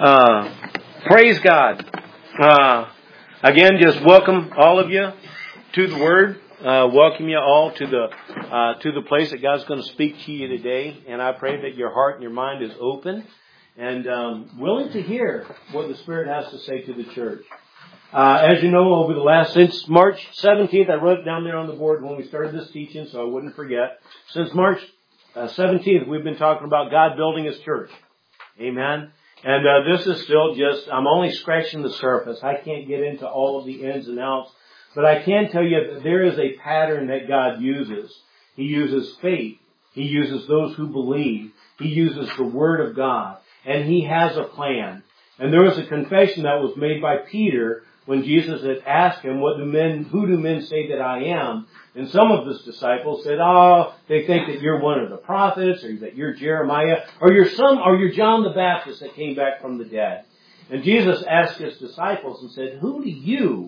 Praise God. Again, just welcome all of you to the Word. Welcome you all to the place that God's going to speak to you today. And I pray that your heart and your mind is open and willing to hear what the Spirit has to say to the church. As you know, since March 17th, I wrote it down there on the board when we started this teaching, so I wouldn't forget. Since March 17th, we've been talking about God building His church. Amen. And this is still I'm only scratching the surface. I can't get into all of the ins and outs. But I can tell you that there is a pattern that God uses. He uses faith. He uses those who believe. He uses the Word of God. And He has a plan. And there was a confession that was made by Peter when Jesus had asked him, who do men say that I am? And some of his disciples said, they think that you're one of the prophets, or that you're Jeremiah, or you're John the Baptist that came back from the dead. And Jesus asked His disciples and said, who do you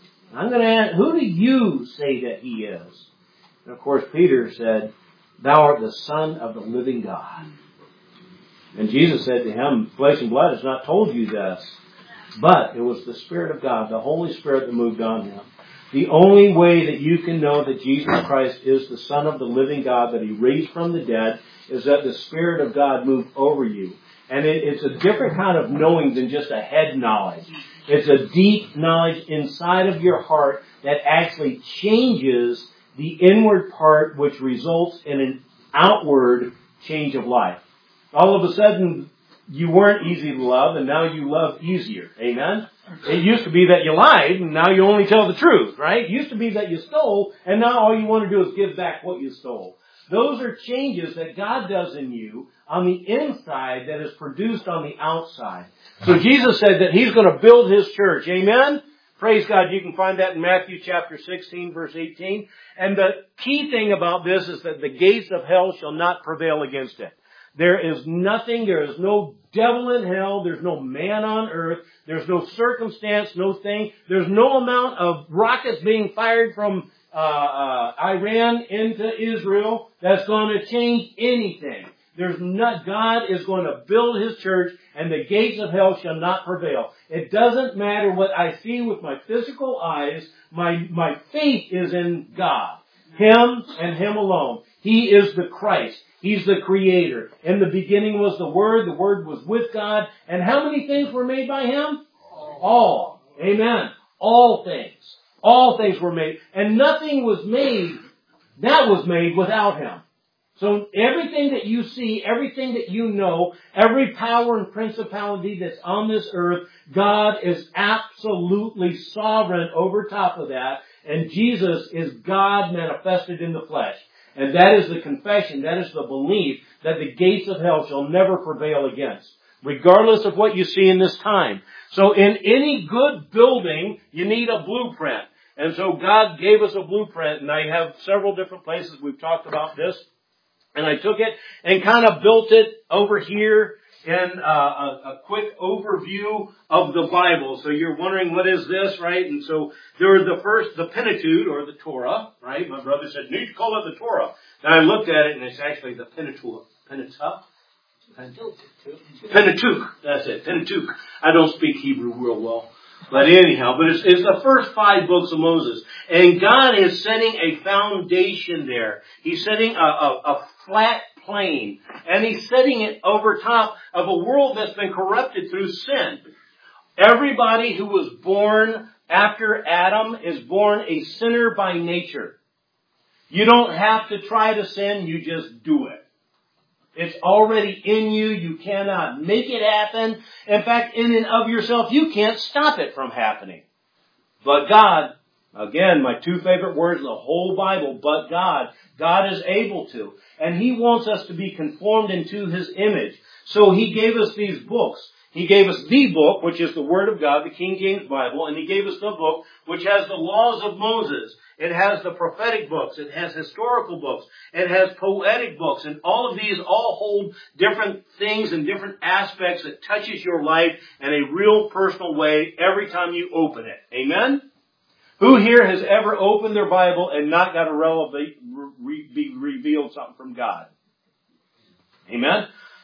say that He is? And of course Peter said, thou art the Son of the living God. And Jesus said to him, flesh and blood has not told you this, but it was the Spirit of God, the Holy Spirit that moved on Him. The only way that you can know that Jesus Christ is the Son of the living God, that He raised from the dead, is that the Spirit of God moved over you. And it's a different kind of knowing than just a head knowledge. It's a deep knowledge inside of your heart that actually changes the inward part, which results in an outward change of life. All of a sudden, you weren't easy to love, and now you love easier. Amen? It used to be that you lied, and now you only tell the truth, right? It used to be that you stole, and now all you want to do is give back what you stole. Those are changes that God does in you on the inside that is produced on the outside. So Jesus said that He's going to build His church. Amen? Praise God. You can find that in Matthew chapter 16, verse 18. And the key thing about this is that the gates of hell shall not prevail against it. There is no devil in hell, there's no man on earth, there's no circumstance, no thing, there's no amount of rockets being fired from Iran into Israel that's going to change anything. God is going to build His church, and the gates of hell shall not prevail. It doesn't matter what I see with my physical eyes, my faith is in God. Him and Him alone. He is the Christ. He's the Creator. In the beginning was the Word was with God. And how many things were made by Him? All. Amen. All things. All things were made. And nothing was made that was made without Him. So everything that you see, everything that you know, every power and principality that's on this earth, God is absolutely sovereign over top of that. And Jesus is God manifested in the flesh. And that is the confession, that is the belief that the gates of hell shall never prevail against, regardless of what you see in this time. So in any good building, you need a blueprint. And so God gave us a blueprint, and I have several different places we've talked about this. And I took it and kind of built it over here in a quick overview of the Bible. So you're wondering, what is this, right? And so there was the Pentateuch, or the Torah, right? My brother said, you need to call it the Torah. And I looked at it, and it's actually the Pentateuch. Pentateuch. That's it. Pentateuch. I don't speak Hebrew real well. But anyhow, it's the first 5 books of Moses. And God is setting a foundation there. He's setting a flat plane. And He's setting it over top of a world that's been corrupted through sin. Everybody who was born after Adam is born a sinner by nature. You don't have to try to sin, you just do it. It's already in you. You cannot make it happen. In fact, in and of yourself, you can't stop it from happening. But God, again, my 2 favorite words in the whole Bible, but God is able to. And He wants us to be conformed into His image. So He gave us these books. He gave us the book, which is the Word of God, the King James Bible, and He gave us the book, which has the laws of Moses. It has the prophetic books. It has historical books. It has poetic books. And all of these all hold different things and different aspects that touches your life in a real personal way every time you open it. Amen? Who here has ever opened their Bible and not got be revealed something from God? Amen?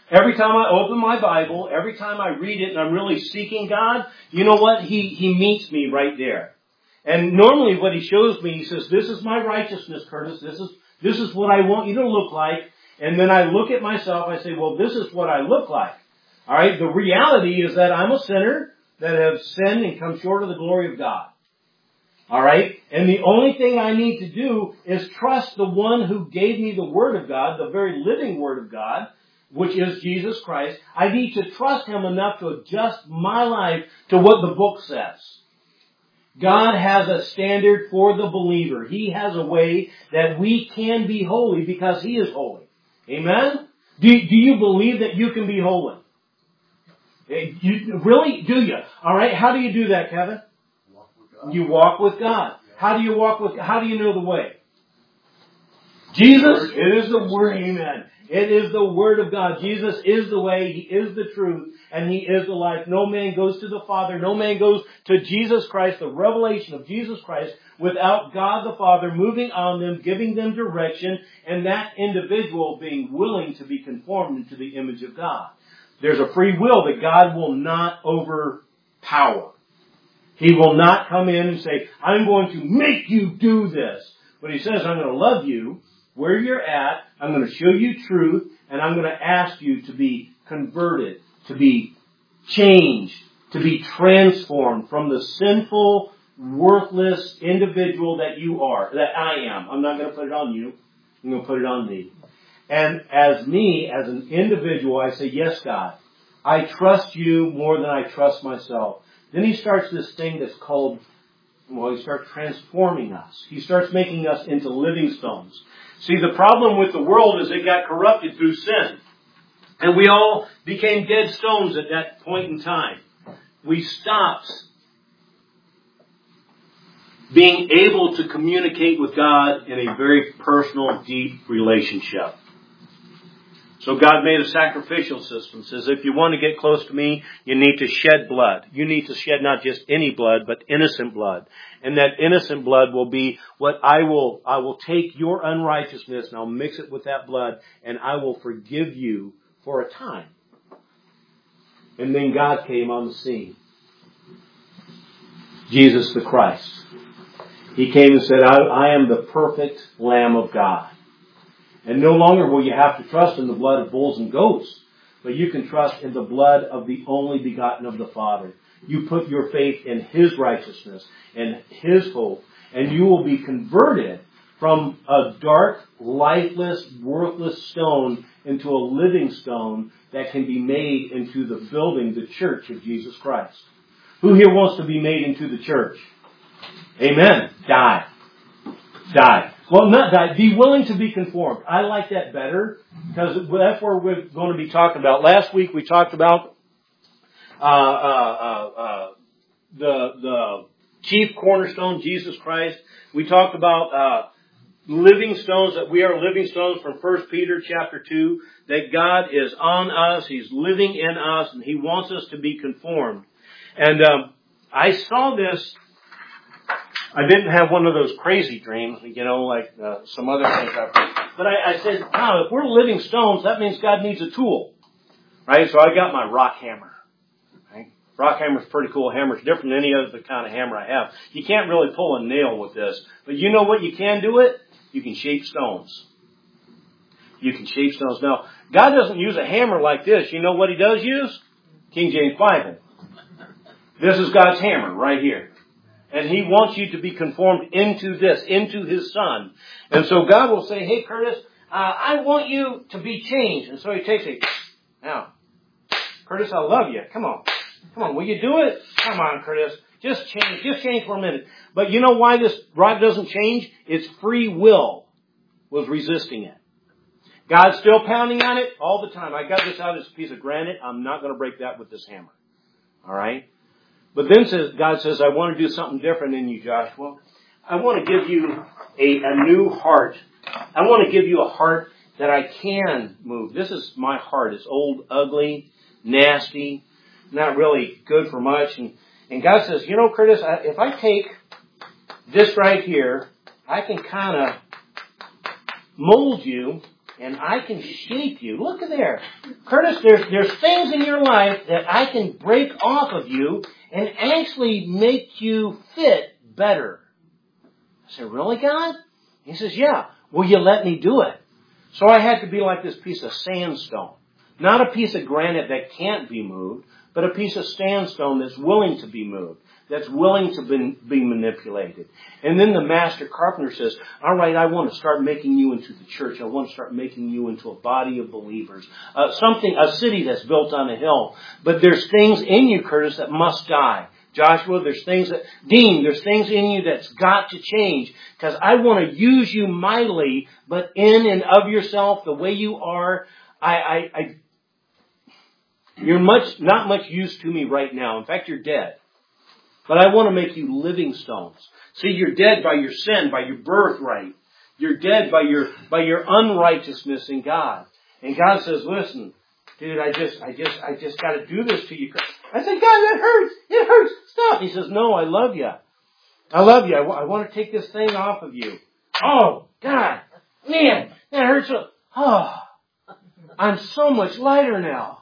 Every time I open my Bible, every time I read it and I'm really seeking God, you know what? He meets me right there. And normally what He shows me, He says, this is my righteousness, Curtis. This is what I want you to look like. And then I look at myself, I say, well, this is what I look like. Alright, the reality is that I'm a sinner that have sinned and come short of the glory of God. Alright? And the only thing I need to do is trust the one who gave me the Word of God, the very living Word of God, which is Jesus Christ. I need to trust Him enough to adjust my life to what the book says. God has a standard for the believer. He has a way that we can be holy because He is holy. Amen? Do you believe that you can be holy? Really? Do you? Alright, how do you do that, Kevin? You walk with God. How do you know the way? Jesus, it is the Word, amen. It is the Word of God. Jesus is the way, He is the truth, and He is the life. No man goes to the Father, no man goes to Jesus Christ, the revelation of Jesus Christ, without God the Father moving on them, giving them direction, and that individual being willing to be conformed into the image of God. There's a free will that God will not overpower. He will not come in and say, I'm going to make you do this. But He says, I'm going to love you where you're at. I'm going to show you truth. And I'm going to ask you to be converted, to be changed, to be transformed from the sinful, worthless individual that you are, that I am. I'm not going to put it on you. I'm going to put it on me. And as me, as an individual, I say, yes, God, I trust you more than I trust myself. Then He starts this thing that's called, He starts transforming us. He starts making us into living stones. See, the problem with the world is it got corrupted through sin. And we all became dead stones at that point in time. We stopped being able to communicate with God in a very personal, deep relationship. So God made a sacrificial system. Says if you want to get close to me, you need to shed blood. You need to shed not just any blood, but innocent blood. And that innocent blood will be what I will take your unrighteousness and I'll mix it with that blood and I will forgive you for a time. And then God came on the scene. Jesus the Christ. He came and said, I am the perfect Lamb of God. And no longer will you have to trust in the blood of bulls and goats, but you can trust in the blood of the only begotten of the Father. You put your faith in His righteousness and His hope, and you will be converted from a dark, lifeless, worthless stone into a living stone that can be made into the building, the church of Jesus Christ. Who here wants to be made into the church? Amen. Die. Well, not die. Be willing to be conformed. I like that better because that's where we're going to be talking about. Last week we talked about the chief cornerstone, Jesus Christ. We talked about living stones, that we are living stones from 1 Peter chapter 2, that God is on us, He's living in us, and He wants us to be conformed. And I saw this. I didn't have one of those crazy dreams, like some other things I've heard. But I said, wow, if we're living stones, that means God needs a tool. Right? So I got my rock hammer. Right? Rock hammer's pretty cool. Hammer's different than any other kind of hammer I have. You can't really pull a nail with this. But you know what you can do it? You can shape stones. You can shape stones. Now, God doesn't use a hammer like this. You know what He does use? King James Bible. This is God's hammer right here. And He wants you to be conformed into this, into His Son. And so God will say, hey, Curtis, I want you to be changed. And so He takes it. Now, Curtis, I love you. Come on, will you do it? Come on, Curtis. Just change for a minute. But you know why this rod doesn't change? It's free will was resisting it. God's still pounding on it all the time. I got this out as a piece of granite. I'm not going to break that with this hammer. All right? But then God says, I want to do something different in you, Josh. Well, I want to give you a new heart. I want to give you a heart that I can move. This is my heart. It's old, ugly, nasty, not really good for much. And God says, Curtis, if I take this right here, I can kind of mold you and I can shape you. Look at there. Curtis, there's things in your life that I can break off of you and actually make you fit better. I said, really, God? He says, yeah. Will you let me do it? So I had to be like this piece of sandstone. Not a piece of granite that can't be moved, but a piece of sandstone that's willing to be moved, that's willing to be manipulated. And then the master carpenter says, all right, I want to start making you into the church. I want to start making you into a body of believers. A city that's built on a hill. But there's things in you, Curtis, that must die. Joshua, there's things in you that's got to change, because I want to use you mightily, but in and of yourself, the way you are, you're not much use to me right now. In fact, you're dead. But I want to make you living stones. See, you're dead by your sin, by your birthright. You're dead by your unrighteousness in God. And God says, listen, dude, I just got to do this to you. I said, God, that hurts. It hurts. Stop. He says, no, I love you. I love you. I want to take this thing off of you. Oh, God, man, that hurts. Oh, I'm so much lighter now.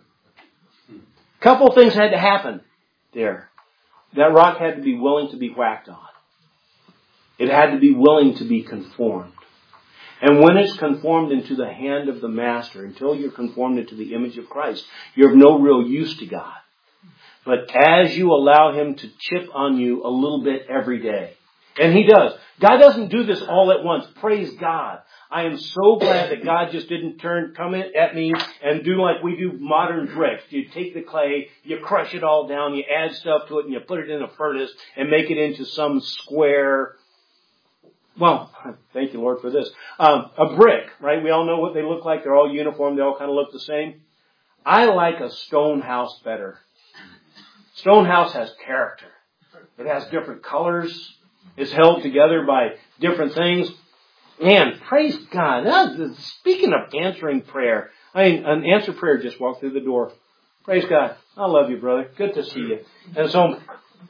Couple things had to happen there. That rock had to be willing to be whacked on. It had to be willing to be conformed. And when it's conformed into the hand of the master, until you're conformed into the image of Christ, you're of no real use to God. But as you allow Him to chip on you a little bit every day, and He does. God doesn't do this all at once. Praise God. I am so glad that God just didn't come at me and do like we do modern bricks. You take the clay, you crush it all down, you add stuff to it, and you put it in a furnace and make it into some square. Well, thank you, Lord, for this. A brick, right? We all know what they look like. They're all uniform. They all kind of look the same. I like a stone house better. Stone house has character. It has different colors. It's held together by different things. Man, praise God. Speaking of answering prayer, an answered prayer just walked through the door. Praise God. I love you, brother. Good to see you. And so,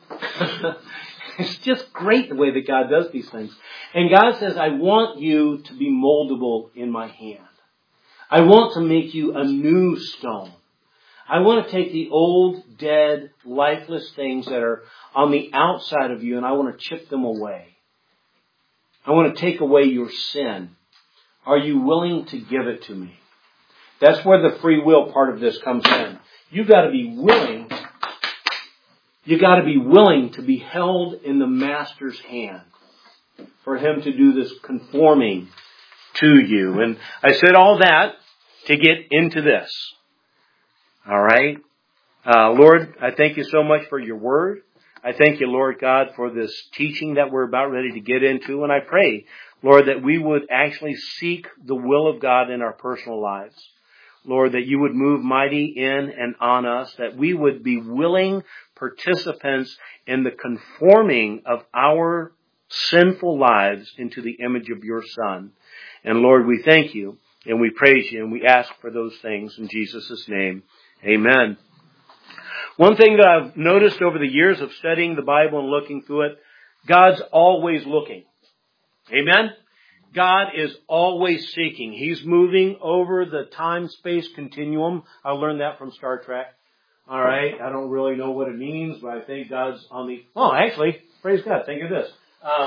it's just great the way that God does these things. And God says, I want you to be moldable in my hand. I want to make you a new stone. I want to take the old, dead, lifeless things that are on the outside of you, and I want to chip them away. I want to take away your sin. Are you willing to give it to me? That's where the free will part of this comes in. You've got to be willing. You've got to be willing to be held in the Master's hand for Him to do this conforming to you. And I said all that to get into this. All right? Lord, I thank you so much for your word. I thank you, Lord God, for this teaching that we're about ready to get into. And I pray, Lord, that we would actually seek the will of God in our personal lives. Lord, that you would move mighty in and on us, that we would be willing participants in the conforming of our sinful lives into the image of your Son. And Lord, we thank you and we praise you and we ask for those things in Jesus' name. Amen. One thing that I've noticed over the years of studying the Bible and looking through it, God's always looking. Amen? God is always seeking. He's moving over the time-space continuum. I learned that from Star Trek. All right. I don't really know what it means, but I think God's on the... Oh, actually, praise God. Think of this.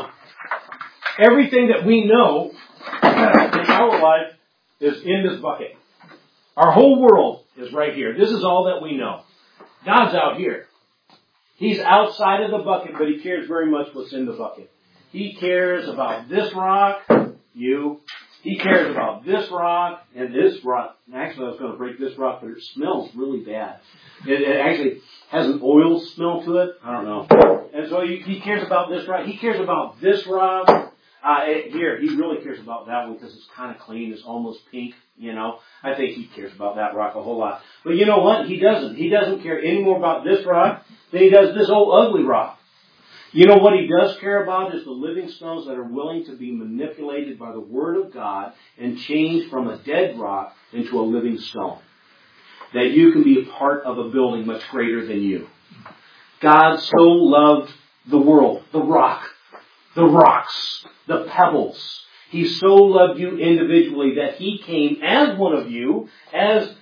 Everything that we know in our life is in this bucket. Our whole world is right here. This is all that we know. God's out here. He's outside of the bucket, but He cares very much what's in the bucket. He cares about this rock, you. He cares about this rock and this rock. Actually, I was going to break this rock, but it smells really bad. It actually has an oil smell to it. I don't know. And so He cares about this rock. He cares about this rock. Here, He really cares about that one because it's kind of clean. It's almost pink, you know. I think He cares about that rock a whole lot. But you know what? He doesn't. He doesn't care any more about this rock than He does this old ugly rock. You know what He does care about is the living stones that are willing to be manipulated by the Word of God and changed from a dead rock into a living stone. That you can be a part of a building much greater than you. God so loved the world, the rock, the rocks, the pebbles. He so loved you individually that He came as one of you, as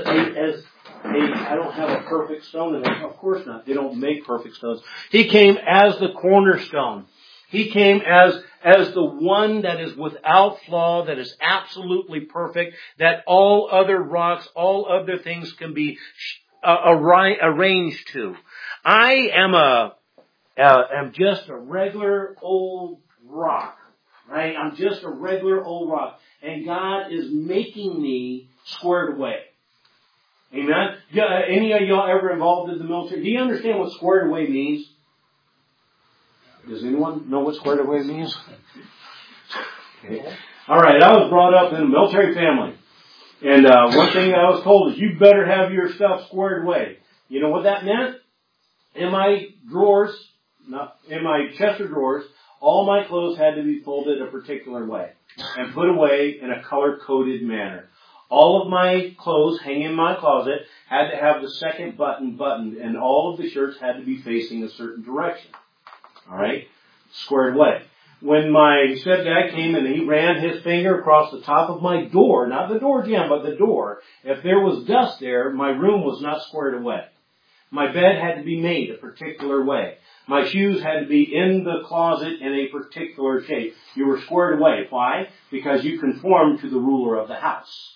I don't have a perfect stone in there. Of course not. They don't make perfect stones. He came as the cornerstone. He came as the one that is without flaw, that is absolutely perfect, that all other rocks, all other things can be arranged to. I am just a regular old rock, right? I'm just a regular old rock. And God is making me squared away. Amen? Any of y'all ever involved in the military? Do you understand what squared away means? Does anyone know what squared away means? Okay. All right, I was brought up in a military family. And one thing I was told is you better have your stuff squared away. You know what that meant? In my drawers, in my chest of drawers, all my clothes had to be folded a particular way and put away in a color-coded manner. All of my clothes hanging in my closet had to have the second button buttoned, and all of the shirts had to be facing a certain direction. All right? Squared away. When my stepdad came and he ran his finger across the top of my door, not the door jamb, but the door, if there was dust there, my room was not squared away. My bed had to be made a particular way. My shoes had to be in the closet in a particular shape. You were squared away. Why? Because you conformed to the ruler of the house.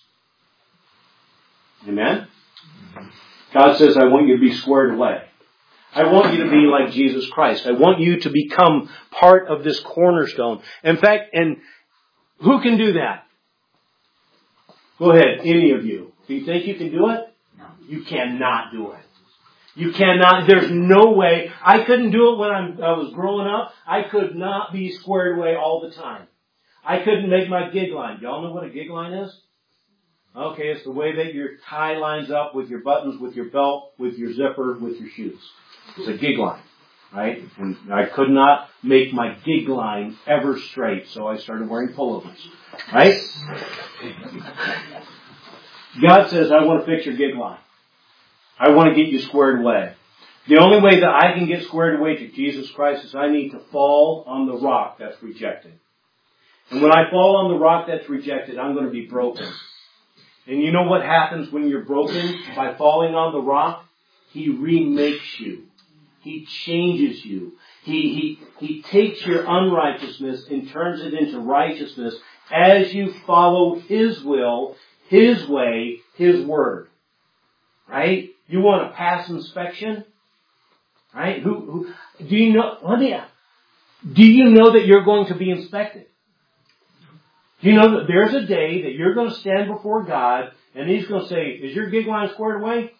Amen? God says, I want you to be squared away. I want you to be like Jesus Christ. I want you to become part of this cornerstone. In fact, and who can do that? Go ahead, any of you. Do you think you can do it? No. You cannot do it. You cannot. There's no way. I couldn't do it when I was growing up. I could not be squared away all the time. I couldn't make my gig line. Y'all know what a gig line is? Okay, it's the way that your tie lines up with your buttons, with your belt, with your zipper, with your shoes. It's a gig line, right? And I could not make my gig line ever straight, so I started wearing pullovers, right? God says, I want to fix your gig line. I want to get you squared away. The only way that I can get squared away to Jesus Christ is I need to fall on the rock that's rejected. And when I fall on the rock that's rejected, I'm going to be broken. And you know what happens when you're broken? By falling on the rock, He remakes you. He changes you. He takes your unrighteousness and turns it into righteousness as you follow His will, His way, His word. Right? You want to pass inspection? Right? Do you know? Do you know that you're going to be inspected? Do you know that there's a day that you're going to stand before God and He's going to say, is your gig line squared away?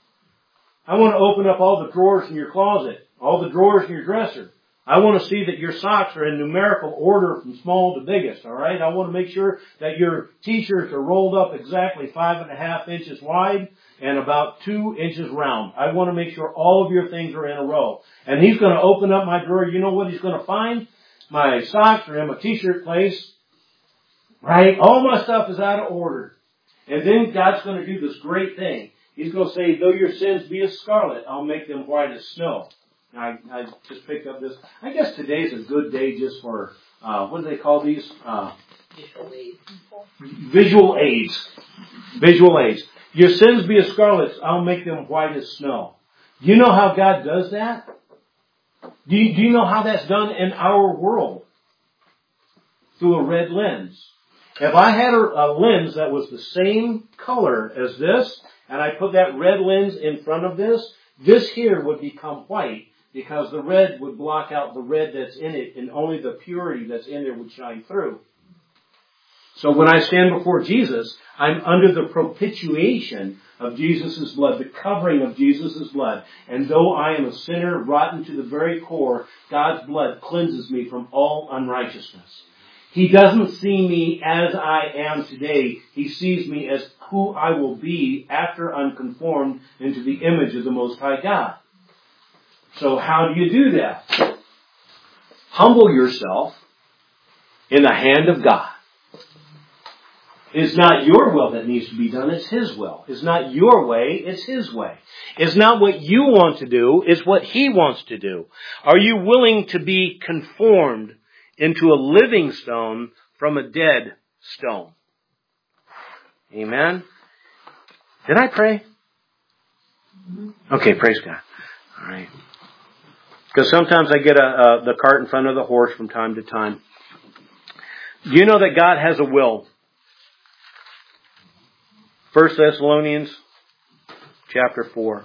I want to open up all the drawers in your closet, all the drawers in your dresser. I want to see that your socks are in numerical order from small to biggest, all right? I want to make sure that your t-shirts are rolled up exactly 5.5 inches wide and about 2 inches round. I want to make sure all of your things are in a row. And He's going to open up my drawer. You know what He's going to find? My socks are in my t-shirt place, right? All my stuff is out of order. And then God's going to do this great thing. He's going to say, though your sins be as scarlet, I'll make them white as snow. I just picked up this. I guess today's a good day just for, what do they call these? Visual aids. Visual aids. Visual aids. Your sins be as scarlet, I'll make them white as snow. Do you know how God does that? Do you know how that's done in our world? Through a red lens. If I had a lens that was the same color as this, and I put that red lens in front of this here would become white because the red would block out the red that's in it and only the purity that's in there would shine through. So when I stand before Jesus, I'm under the propitiation of Jesus' blood, the covering of Jesus' blood. And though I am a sinner rotten to the very core, God's blood cleanses me from all unrighteousness. He doesn't see me as I am today. He sees me as who I will be after I'm conformed into the image of the Most High God. So how do you do that? Humble yourself in the hand of God. It's not your will that needs to be done, it's His will. It's not your way, it's His way. It's not what you want to do, it's what He wants to do. Are you willing to be conformed into a living stone from a dead stone. Amen. Did I pray? Okay, praise God. All right. Because sometimes I get the cart in front of the horse from time to time. Do you know that God has a will? 1 Thessalonians chapter 4.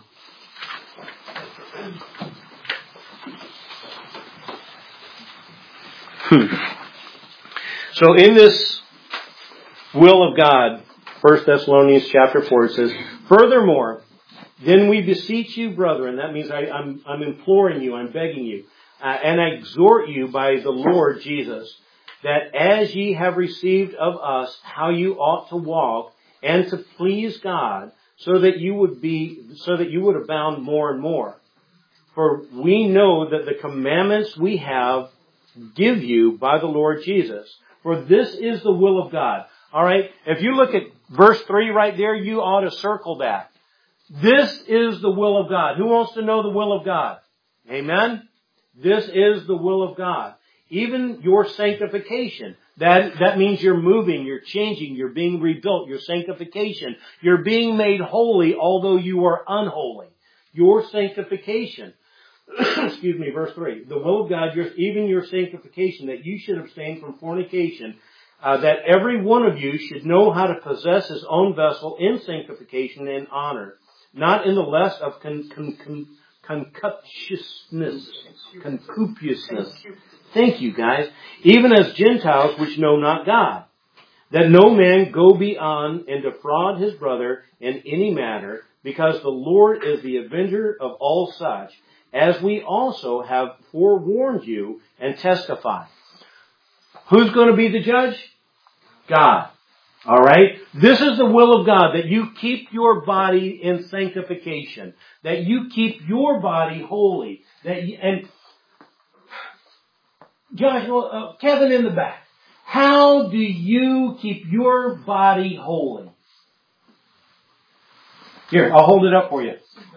So in this will of God, 1 Thessalonians chapter 4, it says, "Furthermore, then we beseech you, brethren," that means I'm imploring you, I'm begging you, "and I exhort you by the Lord Jesus, that as ye have received of us how you ought to walk, and to please God, so that you would abound more and more. For we know that the commandments we have give you by the Lord Jesus. For this is the will of God." All right. If you look at verse 3 right there, you ought to circle that. This is the will of God. Who wants to know the will of God? Amen? This is the will of God. Even your sanctification. That means you're moving, you're changing, you're being rebuilt, your sanctification. You're being made holy although you are unholy. Your sanctification. Excuse me, verse 3. "The will of God, even your sanctification, that you should abstain from fornication, that every one of you should know how to possess his own vessel in sanctification and honor, not in the lust of concupiscence." Thank you, guys. "Even as Gentiles which know not God, that no man go beyond and defraud his brother in any matter, because the Lord is the avenger of all such, as we also have forewarned you and testify." Who's going to be the judge? God. All right? This is the will of God, that you keep your body in sanctification, that you keep your body holy, and Joshua, Kevin in the back, how do you keep your body holy? Here, I'll hold it up for you.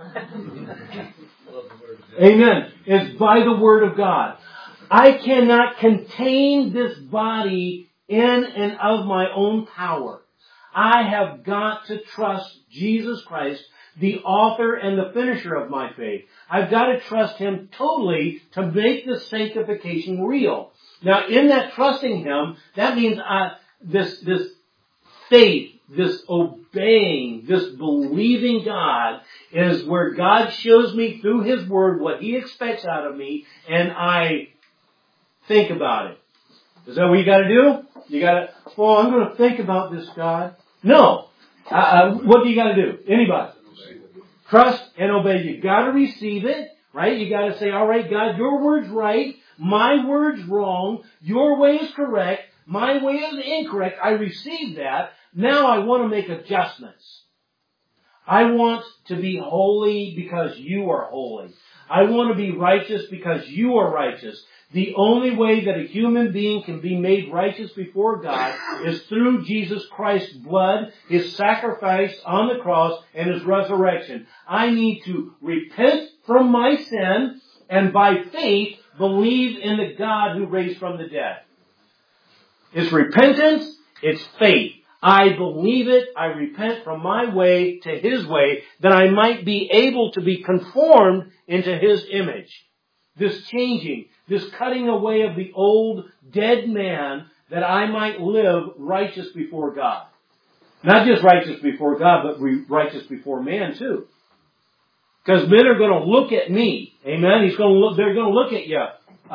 Amen. It's by the Word of God. I cannot contain this body in and of my own power. I have got to trust Jesus Christ, the author and the finisher of my faith. I've got to trust Him totally to make this sanctification real. Now, in that trusting Him, that means this faith, this obeying, this believing God is where God shows me through His Word what He expects out of me, and I think about it. Is that what you got to do? You got to, well, I'm going to think about this, God. No. What do you got to do? Anybody? Trust and obey. You got to receive it, right? You got to say, all right, God, your word's right. My word's wrong. Your way is correct. My way is incorrect. I receive that. Now I want to make adjustments. I want to be holy because you are holy. I want to be righteous because you are righteous. The only way that a human being can be made righteous before God is through Jesus Christ's blood, His sacrifice on the cross, and His resurrection. I need to repent from my sin and by faith believe in the God who raised from the dead. It's repentance, it's faith. I believe it, I repent from my way to His way, that I might be able to be conformed into His image. This changing, this cutting away of the old dead man, that I might live righteous before God. Not just righteous before God, but righteous before man too. Because men are going to look at me. Amen? They're going to look at you.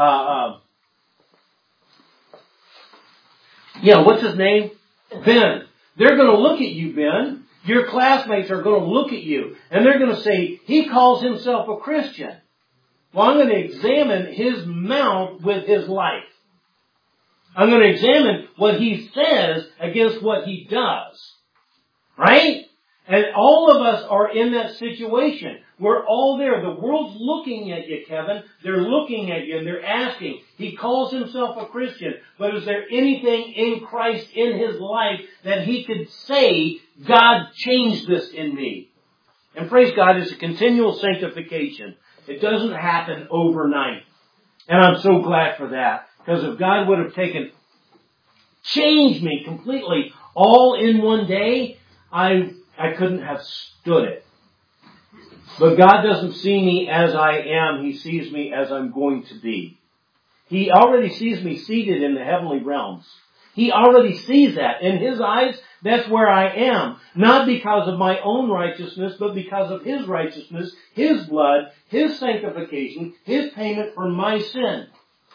What's his name? Ben. They're going to look at you, Ben. Your classmates are going to look at you. And they're going to say, he calls himself a Christian. Well, I'm going to examine his mouth with his life. I'm going to examine what he says against what he does. Right? And all of us are in that situation. We're all there. The world's looking at you, Kevin. They're looking at you and they're asking. He calls himself a Christian. But is there anything in Christ in his life that he could say, God changed this in me? And praise God, it's a continual sanctification. It doesn't happen overnight. And I'm so glad for that. Because if God would have taken change me completely all in one day, I couldn't have stood it. But God doesn't see me as I am. He sees me as I'm going to be. He already sees me seated in the heavenly realms. He already sees that. In His eyes, that's where I am. Not because of my own righteousness, but because of His righteousness, His blood, His sanctification, His payment for my sin.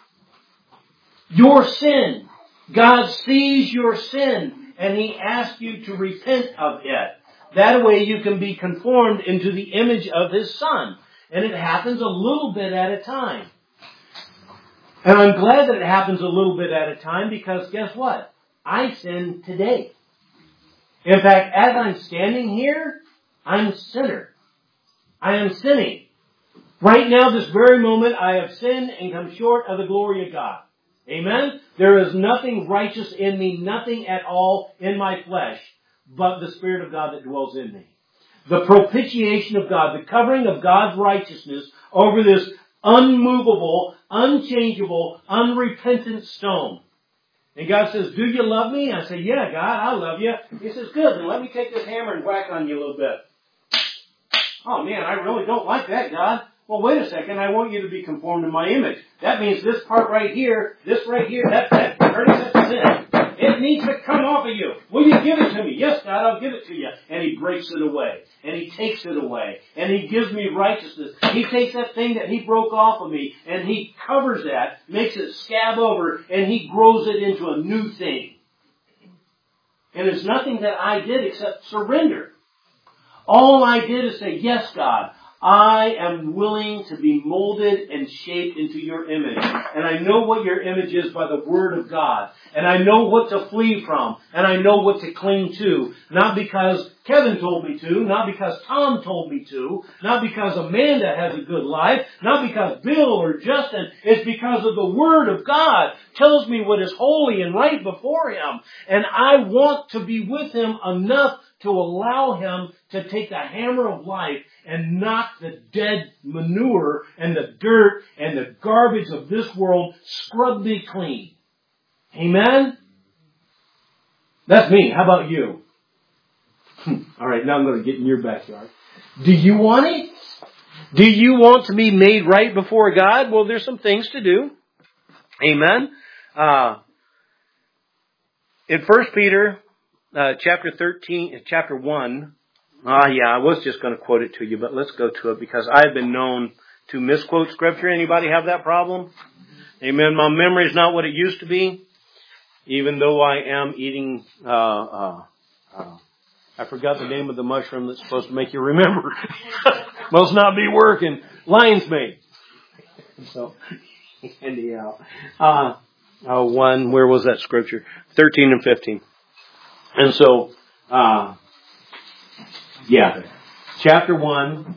Your sin. God sees your sin, and He asks you to repent of it. That way you can be conformed into the image of His Son. And it happens a little bit at a time. And I'm glad that it happens a little bit at a time, because guess what? I sin today. In fact, as I'm standing here, I'm a sinner. I am sinning. Right now, this very moment, I have sinned and come short of the glory of God. Amen? There is nothing righteous in me, nothing at all in my flesh, but the Spirit of God that dwells in me. The propitiation of God, the covering of God's righteousness over this unmovable, unchangeable, unrepentant stone. And God says, do you love me? I say, yeah, God, I love you. He says, good, then let me take this hammer and whack on you a little bit. Oh man, I really don't like that, God. Well, wait a second, I want you to be conformed to my image. That means this part right here, that 30% sin. It needs to come off of you. Will you give it to me? Yes, God, I'll give it to you. And He breaks it away. And He takes it away. And He gives me righteousness. He takes that thing that He broke off of me, and He covers that, makes it scab over, and He grows it into a new thing. And it's nothing that I did except surrender. All I did is say, yes, God, I am willing to be molded and shaped into your image. And I know what your image is by the Word of God. And I know what to flee from. And I know what to cling to. Not because Kevin told me to. Not because Tom told me to. Not because Amanda has a good life. Not because Bill or Justin. It's because of the Word of God tells me what is holy and right before Him. And I want to be with Him enough to allow Him to take the hammer of life and knock the dead manure and the dirt and the garbage of this world, scrub me clean. Amen? That's me. How about you? All right, now I'm going to get in your backyard. Do you want it? Do you want to be made right before God? Well, there's some things to do. Amen? In 1 Peter chapter 1, I was just going to quote it to you, but let's go to it because I've been known to misquote Scripture. Anybody have that problem? Amen. My memory is not what it used to be, even though I am eating, I forgot the name of the mushroom that's supposed to make you remember. Must not be working. Lion's mane. So, anyhow, where was that Scripture? 13 and 15. And so, chapter 1,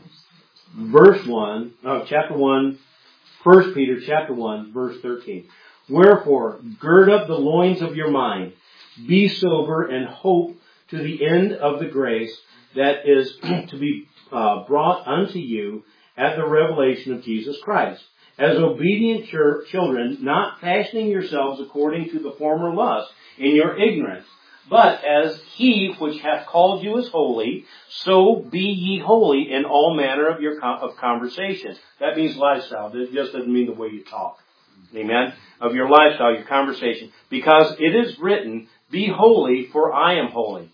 1 Peter chapter 1, verse 13. Wherefore, gird up the loins of your mind, be sober, and hope to the end of the grace that is to be brought unto you at the revelation of Jesus Christ. As obedient children, not fashioning yourselves according to the former lust in your ignorance, but as He which hath called you is holy, so be ye holy in all manner of conversation. That means lifestyle. It just doesn't mean the way you talk. Amen? Of your lifestyle, your conversation. Because it is written, be holy, for I am holy.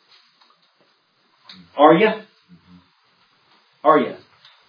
Are you? Are you?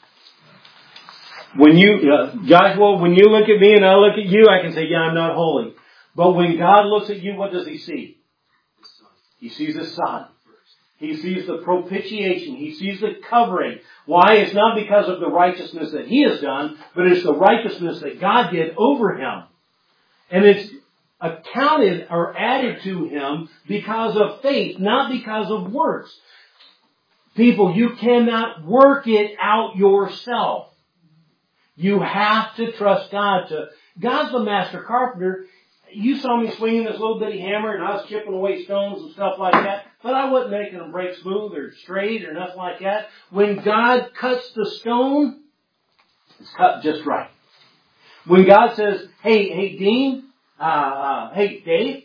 When Joshua, when you look at me and I look at you, I can say, yeah, I'm not holy. But when God looks at you, what does He see? He sees the Son. He sees the propitiation. He sees the covering. Why? It's not because of the righteousness that He has done, but it's the righteousness that God did over Him. And it's accounted or added to Him because of faith, not because of works. People, you cannot work it out yourself. You have to trust God. God's the master carpenter. You saw me swinging this little bitty hammer and I was chipping away stones and stuff like that. But I wasn't making them break smooth or straight or nothing like that. When God cuts the stone, it's cut just right. When God says, hey Dean, hey Dave,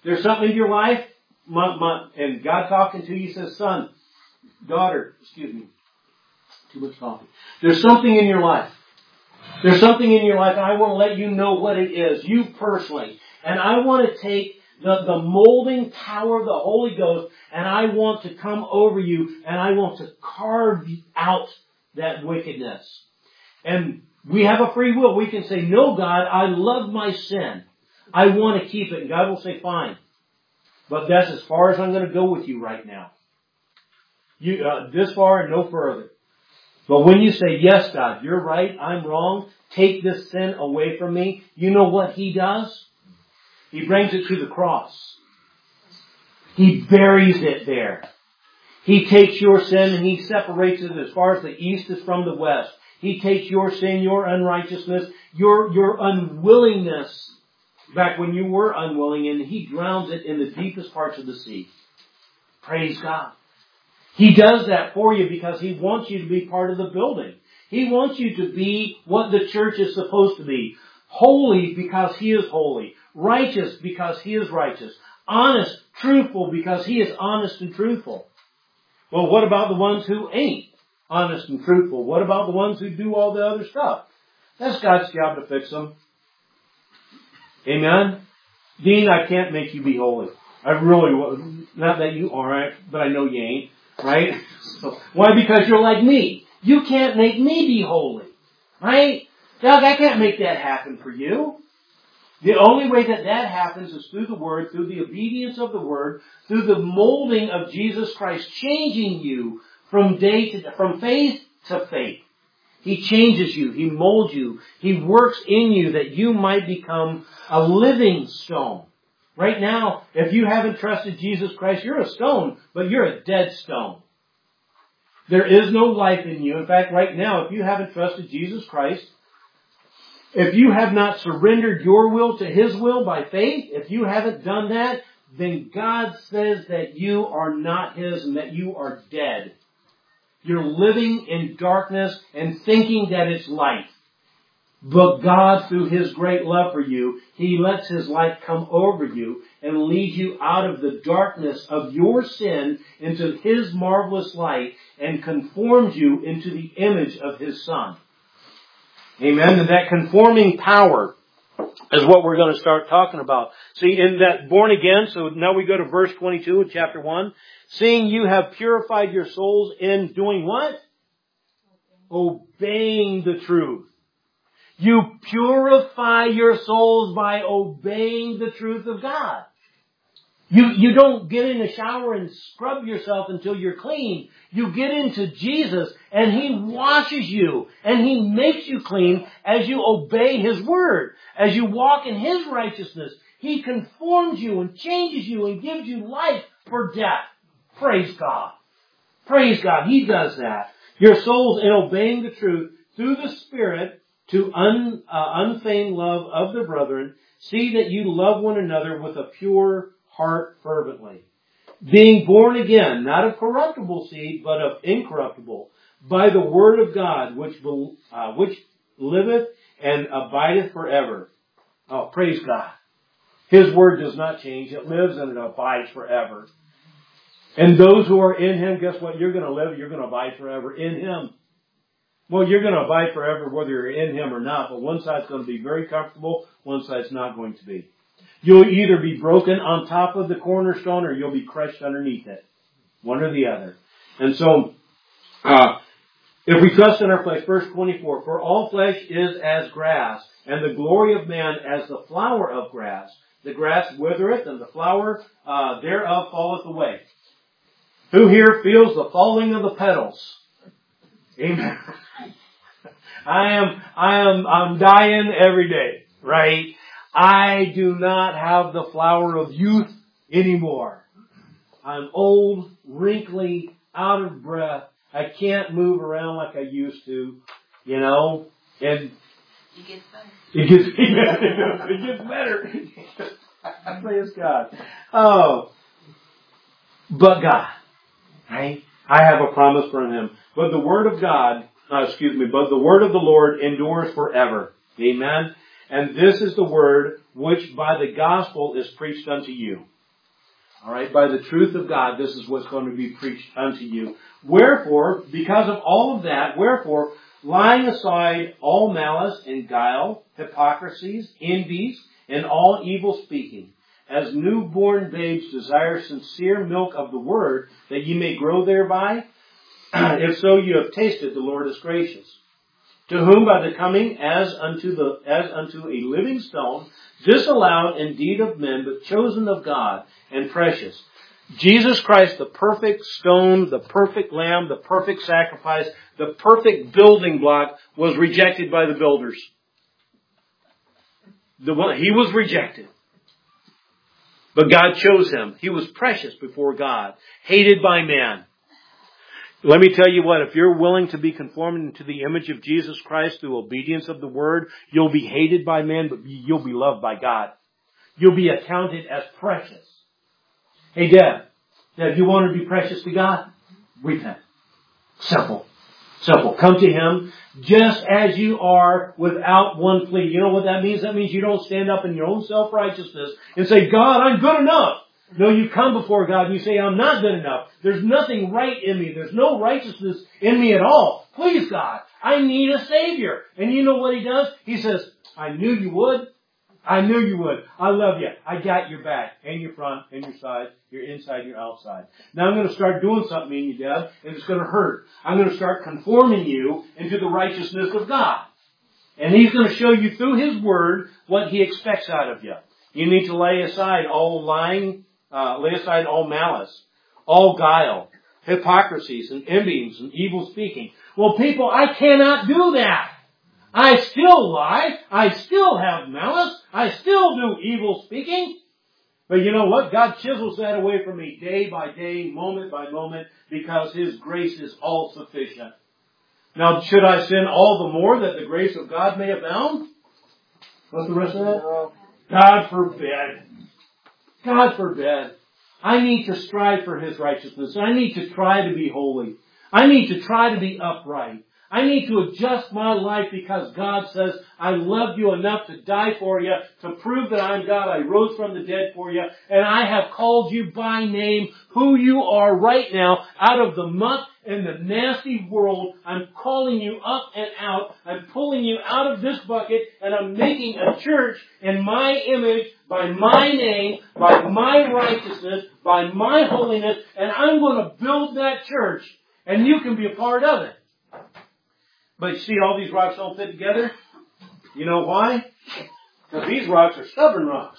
There's something in your life, and God talking to you says, son, daughter, excuse me, too much coffee. There's something in your life. There's something in your life, and I want to let you know what it is, you personally. And I want to take the molding power of the Holy Ghost, and I want to come over you, and I want to carve out that wickedness. And we have a free will. We can say, no, God, I love my sin. I want to keep it. And God will say, fine. But that's as far as I'm going to go with you right now. This far and no further. But when you say, yes, God, you're right, I'm wrong, take this sin away from me, you know what He does? He brings it to the cross. He buries it there. He takes your sin and He separates it as far as the east is from the west. He takes your sin, your unrighteousness, your unwillingness, back when you were unwilling, and He drowns it in the deepest parts of the sea. Praise God. He does that for you because He wants you to be part of the building. He wants you to be what the church is supposed to be. Holy because He is holy. Righteous because He is righteous. Honest, truthful because He is honest and truthful. Well, what about the ones who ain't honest and truthful? What about the ones who do all the other stuff? That's God's job to fix them. Amen? Dean, I can't make you be holy. I really will. Not that you aren't, but I know you ain't. Right? So, why? Because you're like me. You can't make me be holy. Right? Doug, I can't make that happen for you. The only way that happens is through the Word, through the obedience of the Word, through the molding of Jesus Christ, changing you from faith to faith. He changes you. He molds you. He works in you that you might become a living stone. Right now, if you haven't trusted Jesus Christ, you're a stone, but you're a dead stone. There is no life in you. In fact, right now, if you haven't trusted Jesus Christ, if you have not surrendered your will to His will by faith, if you haven't done that, then God says that you are not His and that you are dead. You're living in darkness and thinking that it's light. But God, through His great love for you, He lets His light come over you and lead you out of the darkness of your sin into His marvelous light and conforms you into the image of His Son. Amen. And that conforming power is what we're going to start talking about. See, in that born again, so now we go to verse 22 of chapter 1. Seeing you have purified your souls in doing what? Obeying the truth. You purify your souls by obeying the truth of God. You don't get in the shower and scrub yourself until you're clean. You get into Jesus and He washes you and He makes you clean as you obey His Word. As you walk in His righteousness, He conforms you and changes you and gives you life for death. Praise God. Praise God. He does that. Your souls in obeying the truth through the Spirit to unfeigned love of the brethren, see that you love one another with a pure heart fervently. Being born again, not of corruptible seed, but of incorruptible, by the word of God, which liveth and abideth forever. Oh, praise God. His word does not change. It lives and it abides forever. And those who are in Him, guess what? You're going to live, you're going to abide forever in Him. Well, you're going to abide forever whether you're in Him or not, but one side's going to be very comfortable, one side's not going to be. You'll either be broken on top of the cornerstone or you'll be crushed underneath it. One or the other. And so, if we trust in our flesh, verse 24, for all flesh is as grass, and the glory of man as the flower of grass. The grass withereth, and the flower thereof falleth away. Who here feels the falling of the petals? Amen. I'm dying every day, right? I do not have the flower of youth anymore. I'm old, wrinkly, out of breath. I can't move around like I used to, you know, and it gets better. It gets better. Praise God. Oh, but God, right? I have a promise from Him. But the word of God, but the word of the Lord endures forever. Amen. And this is the word which by the gospel is preached unto you. All right, by the truth of God, this is what's going to be preached unto you. Wherefore, because of all of that, wherefore, laying aside all malice and guile, hypocrisies, envies, and all evil speaking, as newborn babes desire sincere milk of the word, that ye may grow thereby, if so you have tasted the Lord is gracious. To whom by the coming as unto a living stone, disallowed indeed of men, but chosen of God, and precious. Jesus Christ, the perfect stone, the perfect lamb, the perfect sacrifice, the perfect building block, was rejected by the builders. He was rejected. But God chose him. He was precious before God, hated by man. Let me tell you what, if you're willing to be conformed into the image of Jesus Christ through obedience of the Word, you'll be hated by men, but you'll be loved by God. You'll be accounted as precious. Hey, Deb, you want to be precious to God? Repent. Simple. Simple. Come to Him just as you are without one plea. You know what that means? That means you don't stand up in your own self-righteousness and say, God, I'm good enough. No, you come before God and you say, I'm not good enough. There's nothing right in me. There's no righteousness in me at all. Please, God, I need a Savior. And you know what He does? He says, I knew you would. I knew you would. I love you. I got your back and your front and your side, your inside, your outside. Now I'm going to start doing something in you, Deb, and it's going to hurt. I'm going to start conforming you into the righteousness of God. And He's going to show you through His Word what He expects out of you. You need to lay aside all lying, lay aside all malice, all guile, hypocrisies and envyings and evil speaking. Well, people, I cannot do that. I still lie. I still have malice. I still do evil speaking. But you know what? God chisels that away from me day by day, moment by moment, because His grace is all sufficient. Now, should I sin all the more that the grace of God may abound? What's the rest of that? God forbid. God forbid. I need to strive for His righteousness. I need to try to be holy. I need to try to be upright. I need to adjust my life because God says, I loved you enough to die for you, to prove that I'm God. I rose from the dead for you, and I have called you by name, who you are right now, out of the muck and the nasty world. I'm calling you up and out. I'm pulling you out of this bucket, and I'm making a church in my image, by my name, by my righteousness, by my holiness, and I'm going to build that church, and you can be a part of it. But you see, all these rocks don't fit together. You know why? Because these rocks are stubborn rocks.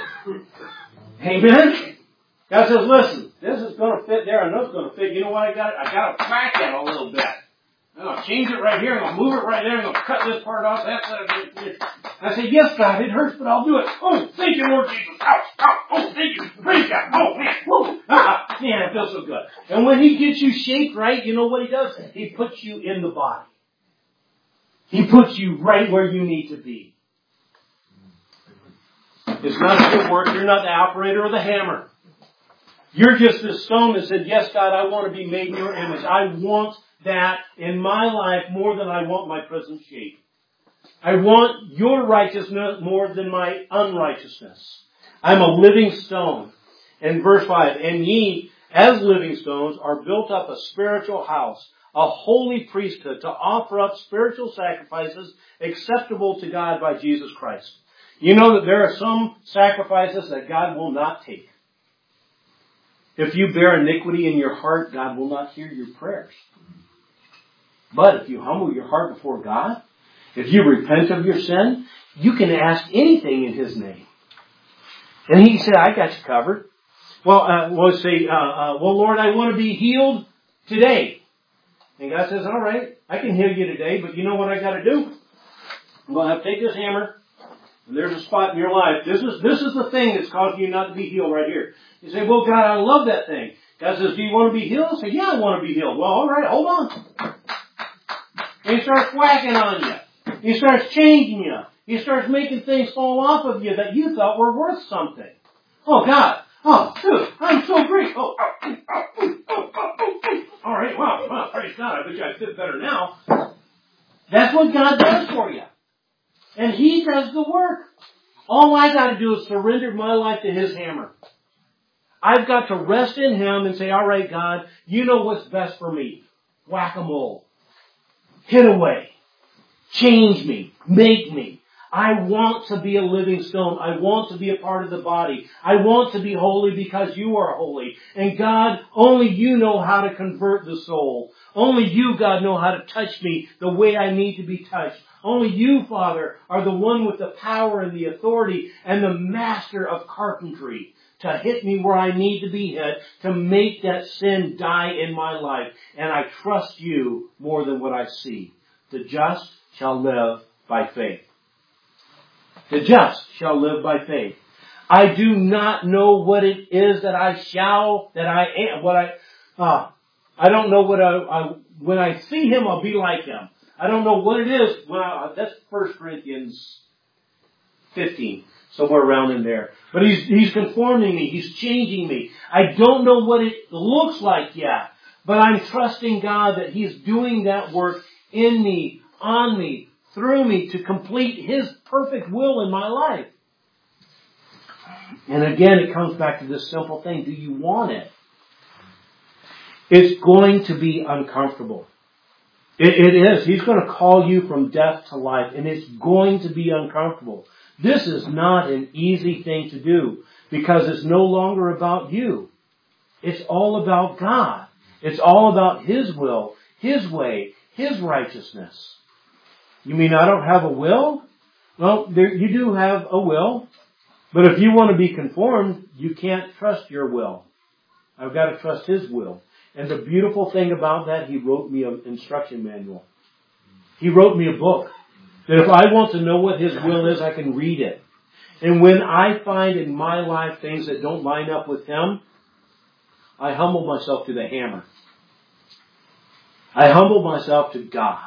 Amen? God says, listen, this is going to fit there. I know it's going to fit. You know what I got? I got to crack it a little bit. I'm going to change it right here. I'm going to move it right there. I'm going to cut this part off. I say, yes, God, it hurts, but I'll do it. Oh, thank you, Lord Jesus. Ouch, ouch. Oh, thank you. Praise God. Oh, man. Woo. Man, it feels so good. And when He gets you shaped right, you know what He does? He puts you in the body. He puts you right where you need to be. It's not your work. You're not the operator of the hammer. You're just this stone that said, yes, God, I want to be made in your image. I want that in my life more than I want my present shape. I want your righteousness more than my unrighteousness. I'm a living stone. And verse 5, and ye, as living stones, are built up a spiritual house, a holy priesthood, to offer up spiritual sacrifices acceptable to God by Jesus Christ. You know that there are some sacrifices that God will not take. If you bear iniquity in your heart, God will not hear your prayers. But if you humble your heart before God, if you repent of your sin, you can ask anything in His name. And He said, I got you covered. Well, Lord, I want to be healed today. And God says, all right, I can heal you today, but you know what I got to do? I'm going to have to take this hammer, and there's a spot in your life. This is the thing that's causing you not to be healed right here. You say, well, God, I love that thing. God says, do you want to be healed? I say, yeah, I want to be healed. Well, all right, hold on. And He starts whacking on you. He starts changing you. He starts making things fall off of you that you thought were worth something. Oh, God. Oh, dude, I'm so great. Oh, all right, wow, praise God. I wish I fit better now. That's what God does for you. And He does the work. All I got to do is surrender my life to His hammer. I've got to rest in Him and say, all right, God, you know what's best for me. Whack-a-mole. Hit away. Change me. Make me. I want to be a living stone. I want to be a part of the body. I want to be holy because you are holy. And God, only you know how to convert the soul. Only you, God, know how to touch me the way I need to be touched. Only you, Father, are the one with the power and the authority and the master of carpentry to hit me where I need to be hit, to make that sin die in my life. And I trust you more than what I see. The just shall live by faith. The just shall live by faith. I do not know what it is that I am. I don't know when I see Him, I'll be like Him. I don't know what it is. That's 1 Corinthians 15, somewhere around in there. But He's conforming me. He's changing me. I don't know what it looks like yet, but I'm trusting God that He's doing that work in me, on me, through me to complete His perfect will in my life. And again, it comes back to this simple thing. Do you want it? It's going to be uncomfortable. It is. He's going to call you from death to life, and it's going to be uncomfortable. This is not an easy thing to do because it's no longer about you. It's all about God. It's all about His will, His way, His righteousness. You mean I don't have a will? Well, you do have a will. But if you want to be conformed, you can't trust your will. I've got to trust His will. And the beautiful thing about that, He wrote me an instruction manual. He wrote me a book. That if I want to know what His will is, I can read it. And when I find in my life things that don't line up with Him, I humble myself to the hammer. I humble myself to God.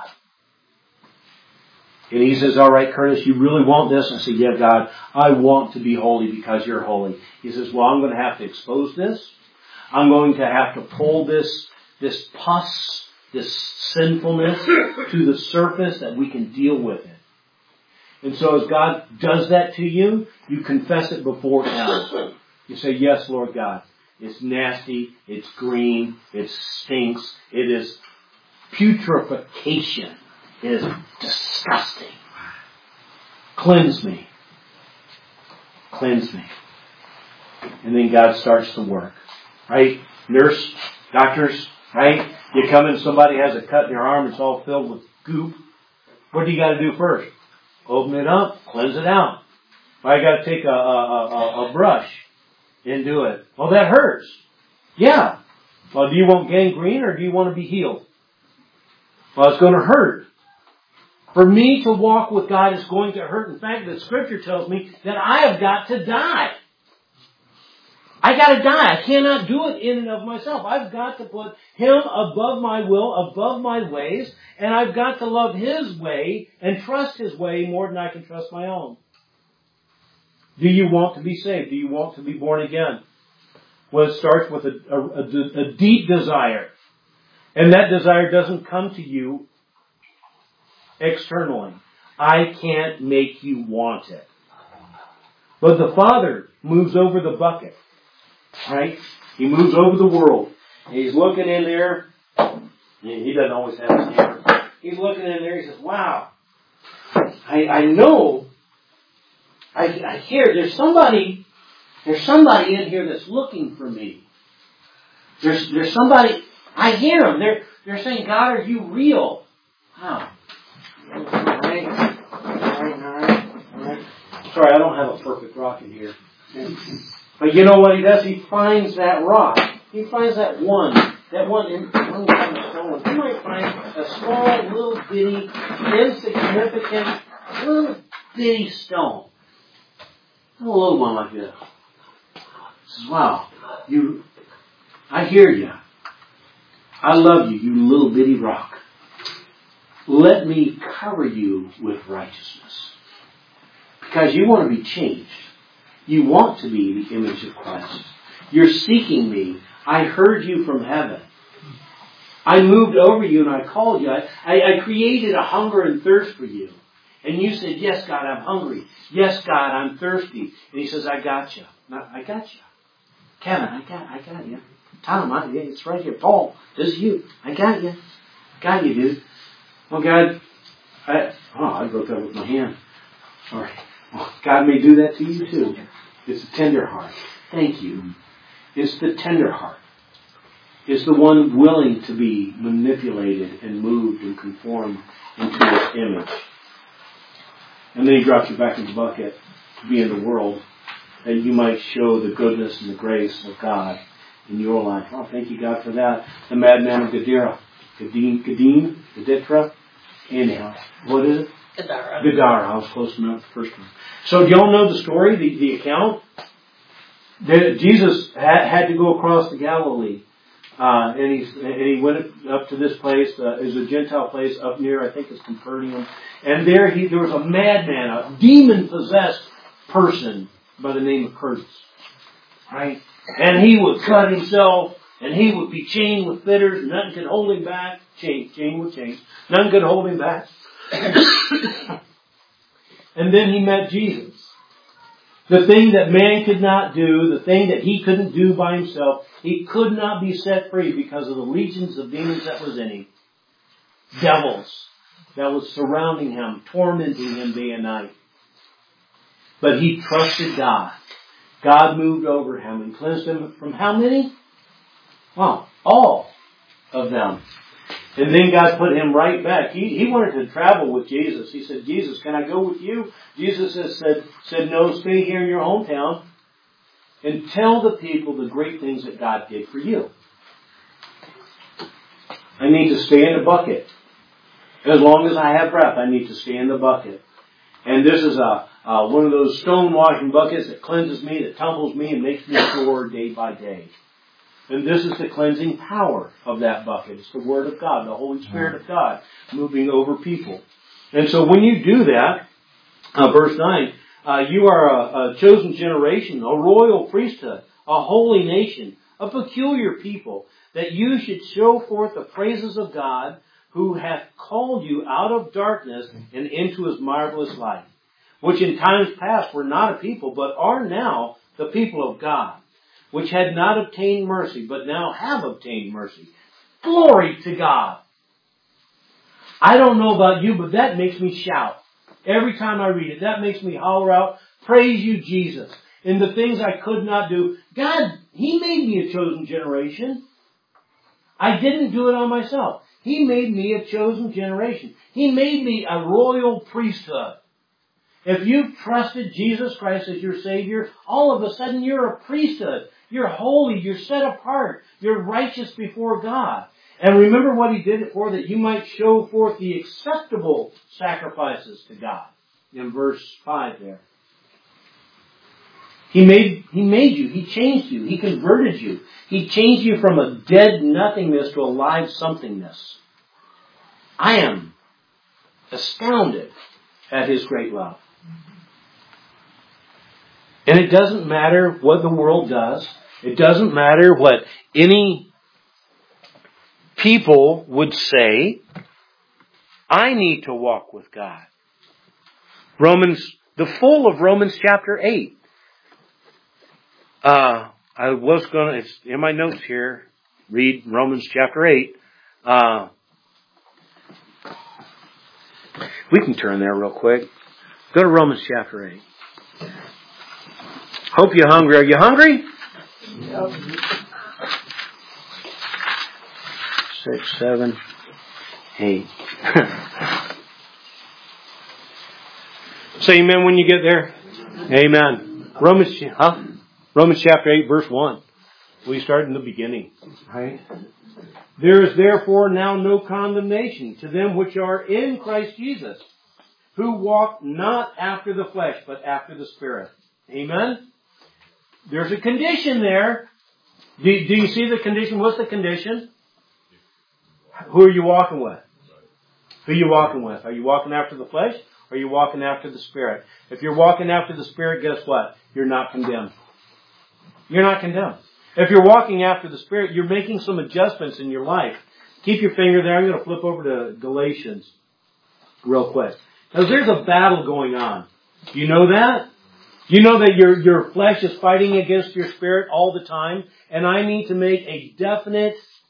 And He says, all right, Curtis, you really want this? I say, yeah, God, I want to be holy because you're holy. He says, well, I'm going to have to expose this. I'm going to have to pull this pus, this sinfulness to the surface that we can deal with it. And so as God does that to you, you confess it before Him. You say, yes, Lord God, it's nasty, it's green, it stinks, it is putrefaction. It is disgusting. Cleanse me. Cleanse me. And then God starts to work. Right? Nurse, doctors, right? You come in, somebody has a cut in your arm, it's all filled with goop. What do you got to do first? Open it up, cleanse it out. I got to take a brush and do it. Well, that hurts. Yeah. Well, do you want gangrene or do you want to be healed? Well, it's going to hurt. For me to walk with God is going to hurt. In fact, the Scripture tells me that I have got to die. I got to die. I cannot do it in and of myself. I've got to put Him above my will, above my ways, and I've got to love His way and trust His way more than I can trust my own. Do you want to be saved? Do you want to be born again? Well, it starts with a deep desire. And that desire doesn't come to you externally. I can't make you want it. But the Father moves over the bucket. Right? He moves over the world. And He's looking in there. And He doesn't always have His hammer. He's looking in there. He says, wow. I know. I hear there's somebody in here that's looking for me. There's somebody. I hear them. They're saying, God, are you real? Wow. All right. Sorry, I don't have a perfect rock in here. But you know what He does? He finds that rock. He finds that one. That one. He might find a small, little bitty, insignificant, little bitty stone. A little one like this. He says, wow, I hear you. I love you, you little bitty rock. Let me cover you with righteousness. Because you want to be changed. You want to be the image of Christ. You're seeking me. I heard you from heaven. I moved over you and I called you. I created a hunger and thirst for you. And you said, yes, God, I'm hungry. Yes, God, I'm thirsty. And He says, I got you. I got you. Kevin, I got you. Tom, it's right here. Paul, this is you. I got you. Got you, dude. Oh, God. I broke that with my hand. Sorry. Oh, God may do that to you, too. It's a tender heart. Thank you. It's the tender heart. It's the one willing to be manipulated and moved and conformed into His image. And then He drops you back in the bucket to be in the world, that you might show the goodness and the grace of God in your life. Oh, thank you, God, for that. The madman of Gadara. Gadara? Anyhow, what is it? Gadara. I was close enough the first one. So do y'all know the story, the account? That Jesus had to go across the Galilee. And he went up to this place, is a Gentile place up near, I think it's Capernaum. And there was a madman, a demon-possessed person by the name of Curtis. Right? And he would cut himself, and he would be chained with fetters, and nothing could hold him back. Chained with chains. Nothing could hold him back. And then he met Jesus. The thing that man could not do, the thing that he couldn't do by himself, he could not be set free because of the legions of demons that was in him. Devils that was surrounding him, tormenting him day and night. But he trusted God. God moved over him and cleansed him from how many? Well, all of them. And then God put him right back. He wanted to travel with Jesus. He said, Jesus, can I go with you? Jesus said, no, stay here in your hometown and tell the people the great things that God did for you. I need to stay in the bucket. As long as I have breath, I need to stay in the bucket. And this is one of those stone washing buckets that cleanses me, that tumbles me, and makes me pure day by day. And this is the cleansing power of that bucket. It's the Word of God, the Holy Spirit of God, moving over people. And so when you do that, verse 9, you are a chosen generation, a royal priesthood, a holy nation, a peculiar people, that you should show forth the praises of God, who hath called you out of darkness and into His marvelous light, which in times past were not a people, but are now the people of God, which had not obtained mercy, but now have obtained mercy. Glory to God. I don't know about you, but that makes me shout. Every time I read it, that makes me holler out, praise you, Jesus. In the things I could not do. God, He made me a chosen generation. I didn't do it on myself. He made me a chosen generation. He made me a royal priesthood. If you've trusted Jesus Christ as your Savior, all of a sudden you're a priesthood. You're holy. You're set apart. You're righteous before God. And remember what He did it for, that you might show forth the acceptable sacrifices to God. In verse 5 there. He made you. He changed you. He converted you. He changed you from a dead nothingness to a live somethingness. I am astounded at His great love. And it doesn't matter what the world does. It doesn't matter what any people would say. I need to walk with God. The full of Romans chapter 8. I was going to, it's in my notes here, read Romans chapter 8. We can turn there real quick. Go to Romans chapter 8. Hope you're hungry. Are you hungry? Yep. 6, 7, 8. Say amen when you get there. Amen. Romans chapter 8, verse 1. We start in the beginning. Right? There is therefore now no condemnation to them which are in Christ Jesus, who walk not after the flesh, but after the Spirit. Amen? There's a condition there. Do you see the condition? What's the condition? Who are you walking with? Who are you walking with? Are you walking after the flesh? Or are you walking after the Spirit? If you're walking after the Spirit, guess what? You're not condemned. You're not condemned. If you're walking after the Spirit, you're making some adjustments in your life. Keep your finger there. I'm going to flip over to Galatians real quick. Because there's a battle going on. Do you know that? You know that your flesh is fighting against your spirit all the time, and I need to make a definite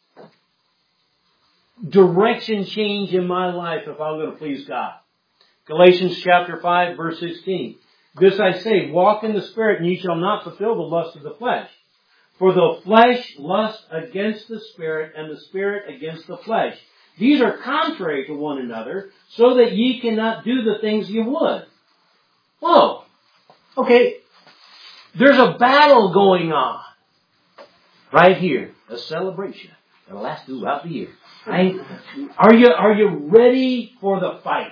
direction change in my life if I'm going to please God. Galatians chapter 5 verse 16. This I say, walk in the Spirit, and ye shall not fulfill the lust of the flesh. For the flesh lusts against the Spirit, and the Spirit against the flesh. These are contrary to one another, so that ye cannot do the things ye would. Whoa. Okay. There's a battle going on. Right here. A celebration. It'll last throughout the year. Right? Are you ready for the fight?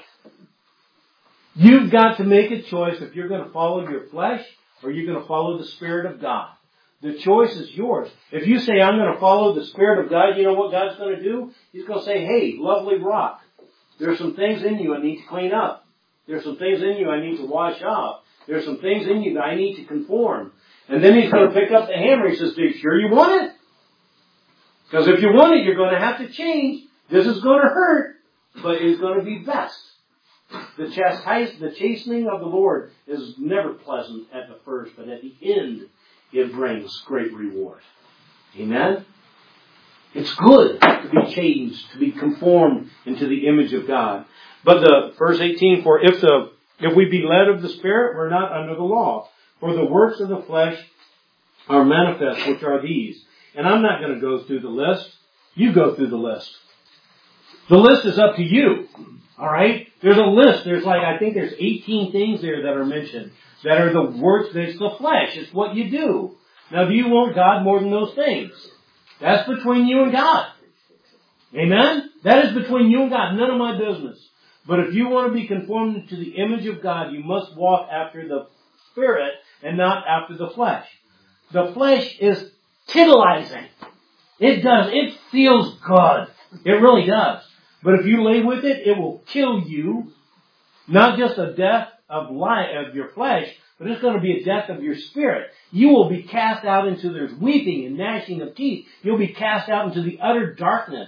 You've got to make a choice if you're going to follow your flesh or you're going to follow the Spirit of God. The choice is yours. If you say, I'm going to follow the Spirit of God, you know what God's going to do? He's going to say, hey, lovely rock, there's some things in you I need to clean up. There's some things in you I need to wash off. There's some things in you that I need to conform. And then He's going to pick up the hammer. He says, are you sure you want it? Because if you want it, you're going to have to change. This is going to hurt, but it's going to be best. The chastening of the Lord is never pleasant at the first, but at the end, it brings great reward. Amen? It's good to be changed, to be conformed into the image of God. But the verse 18, for if we be led of the Spirit, we're not under the law. For the works of the flesh are manifest, which are these. And I'm not going to go through the list. You go through the list. The list is up to you. Alright? There's a list. I think there's 18 things there that are mentioned. That are the works, it's the flesh. It's what you do. Now, do you want God more than those things? That's between you and God. Amen? That is between you and God. None of my business. But if you want to be conformed to the image of God, you must walk after the Spirit and not after the flesh. The flesh is titillizing. It does. It feels good. It really does. But if you lay with it, it will kill you. Not just a death of your flesh, but it's going to be a death of your spirit. You will be cast out into, there's weeping and gnashing of teeth. You'll be cast out into the utter darkness.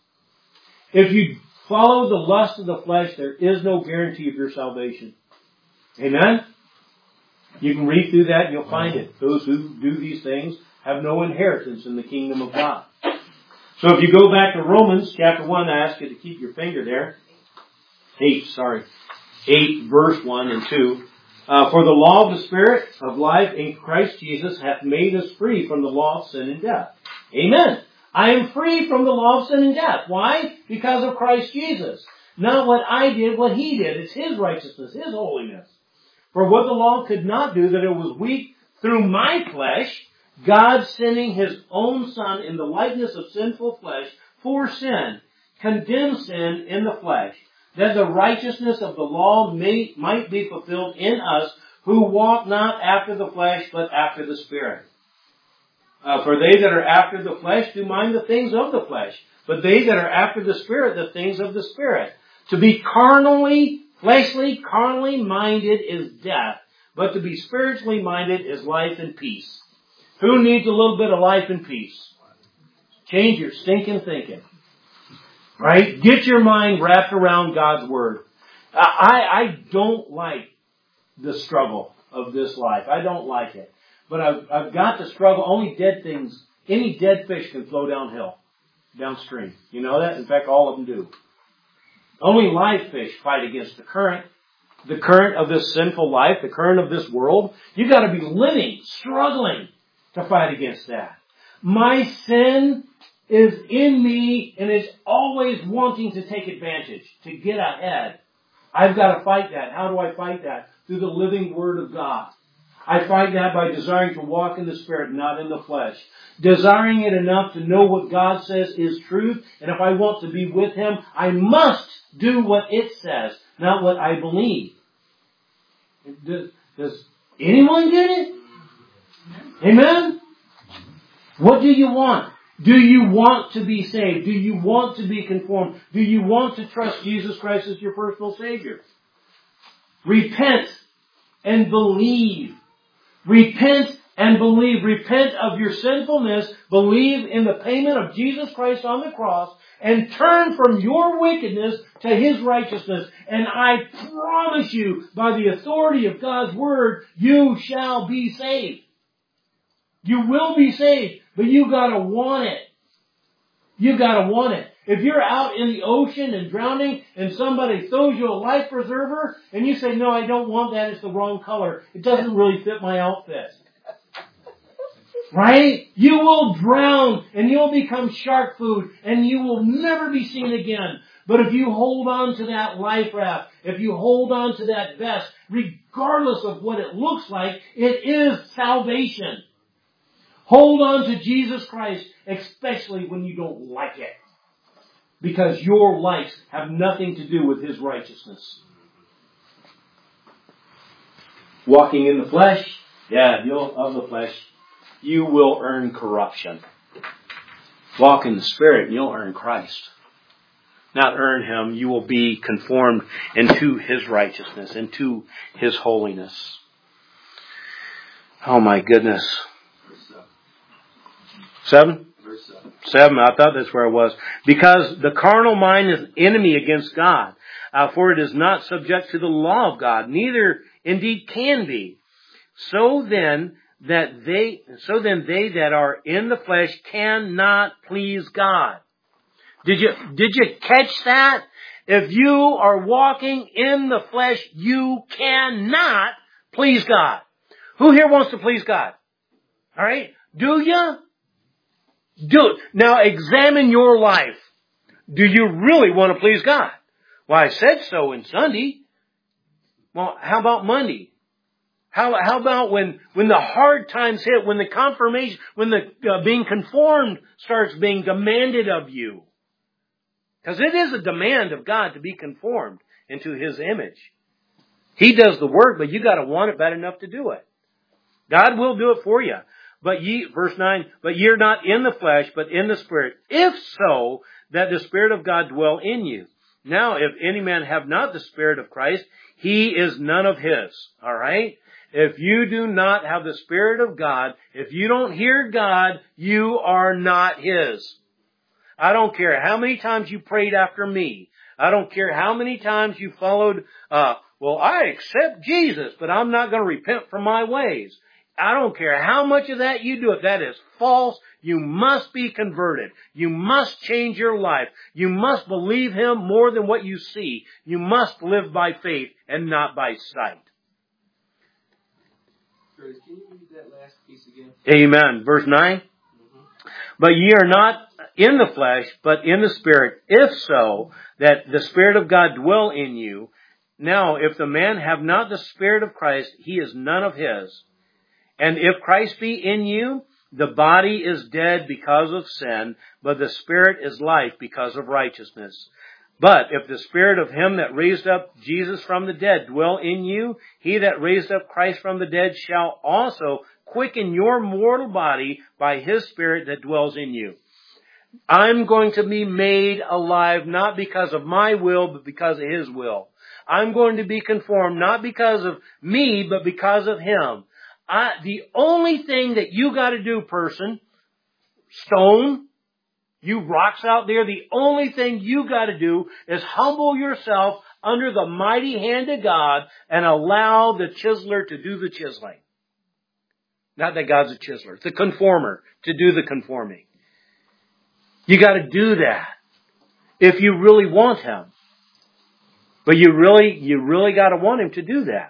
If you follow the lust of the flesh, there is no guarantee of your salvation. Amen? You can read through that and you'll find it. Those who do these things have no inheritance in the kingdom of God. So if you go back to Romans chapter 1, I ask you to keep your finger there. 8 verse 1 and 2. For the law of the Spirit of life in Christ Jesus hath made us free from the law of sin and death. Amen. I am free from the law of sin and death. Why? Because of Christ Jesus. Not what I did, what He did. It's His righteousness, His holiness. For what the law could not do, that it was weak through my flesh, God sending His own Son in the likeness of sinful flesh for sin, condemned sin in the flesh, that the righteousness of the law might be fulfilled in us, who walk not after the flesh, but after the Spirit. For they that are after the flesh do mind the things of the flesh, but they that are after the Spirit, the things of the Spirit. To be fleshly, carnally minded is death, but to be spiritually minded is life and peace. Who needs a little bit of life and peace? Change your stinking thinking. Right? Get your mind wrapped around God's Word. I don't like the struggle of this life. I don't like it. But I've got to struggle. Only dead things, any dead fish can flow downstream. You know that? In fact, all of them do. Only live fish fight against the current of this sinful life, the current of this world. You've got to be living, struggling to fight against that. My sin is in me and is always wanting to take advantage, to get ahead. I've got to fight that. How do I fight that? Through the living Word of God. I fight that by desiring to walk in the Spirit, not in the flesh. Desiring it enough to know what God says is truth, and if I want to be with Him, I must do what it says, not what I believe. Does anyone get it? Amen? What do you want? Do you want to be saved? Do you want to be conformed? Do you want to trust Jesus Christ as your personal Savior? Repent and believe. Repent and believe. Repent of your sinfulness. Believe in the payment of Jesus Christ on the cross. And turn from your wickedness to His righteousness. And I promise you, by the authority of God's Word, you shall be saved. You will be saved, but you gotta want it. You gotta want it. If you're out in the ocean and drowning and somebody throws you a life preserver and you say, no, I don't want that, it's the wrong color. It doesn't really fit my outfit. Right? You will drown and you'll become shark food and you will never be seen again. But if you hold on to that life raft, if you hold on to that vest, regardless of what it looks like, it is salvation. Hold on to Jesus Christ, especially when you don't like it. Because your lives have nothing to do with His righteousness. Walking in the flesh, of the flesh, you will earn corruption. Walk in the Spirit and you'll earn Christ. Not earn Him, you will be conformed into His righteousness, into His holiness. Oh my goodness. 7? Verse 7. 7, I thought that's where it was. Because the carnal mind is enemy against God, for it is not subject to the law of God, neither indeed can be. So then they that are in the flesh cannot please God. Did you catch that? If you are walking in the flesh, you cannot please God. Who here wants to please God? All right? Do you? Do it. Now examine your life. Do you really want to please God? Well, I said so in Sunday. Well, how about Monday? How about when the hard times hit, when the confirmation, when the being conformed starts being demanded of you? Because it is a demand of God to be conformed into His image. He does the work, but you got to want it bad enough to do it. God will do it for you. But verse 9, but ye are not in the flesh, but in the Spirit, if so, that the Spirit of God dwell in you. Now, if any man have not the Spirit of Christ, he is none of His. All right? If you do not have the Spirit of God, if you don't hear God, you are not His. I don't care how many times you prayed after me. I don't care how many times you followed, well, I accept Jesus, but I'm not going to repent from my ways. I don't care how much of that you do. If that is false, you must be converted. You must change your life. You must believe Him more than what you see. You must live by faith and not by sight. Can you read that last piece again? Amen. Verse 9. But ye are not in the flesh, but in the Spirit, if so, that the Spirit of God dwell in you. Now, if the man have not the Spirit of Christ, he is none of His. And if Christ be in you, the body is dead because of sin, but the Spirit is life because of righteousness. But if the Spirit of Him that raised up Jesus from the dead dwell in you, He that raised up Christ from the dead shall also quicken your mortal body by His Spirit that dwells in you. I'm going to be made alive not because of my will, but because of His will. I'm going to be conformed not because of me, but because of Him. The only thing that you got to do, person, stone, you rocks out there, the only thing you got to do is humble yourself under the mighty hand of God and allow the chiseler to do the chiseling. Not that God's a chiseler, the conformer to do the conforming. You got to do that if you really want Him. But you really got to want Him to do that.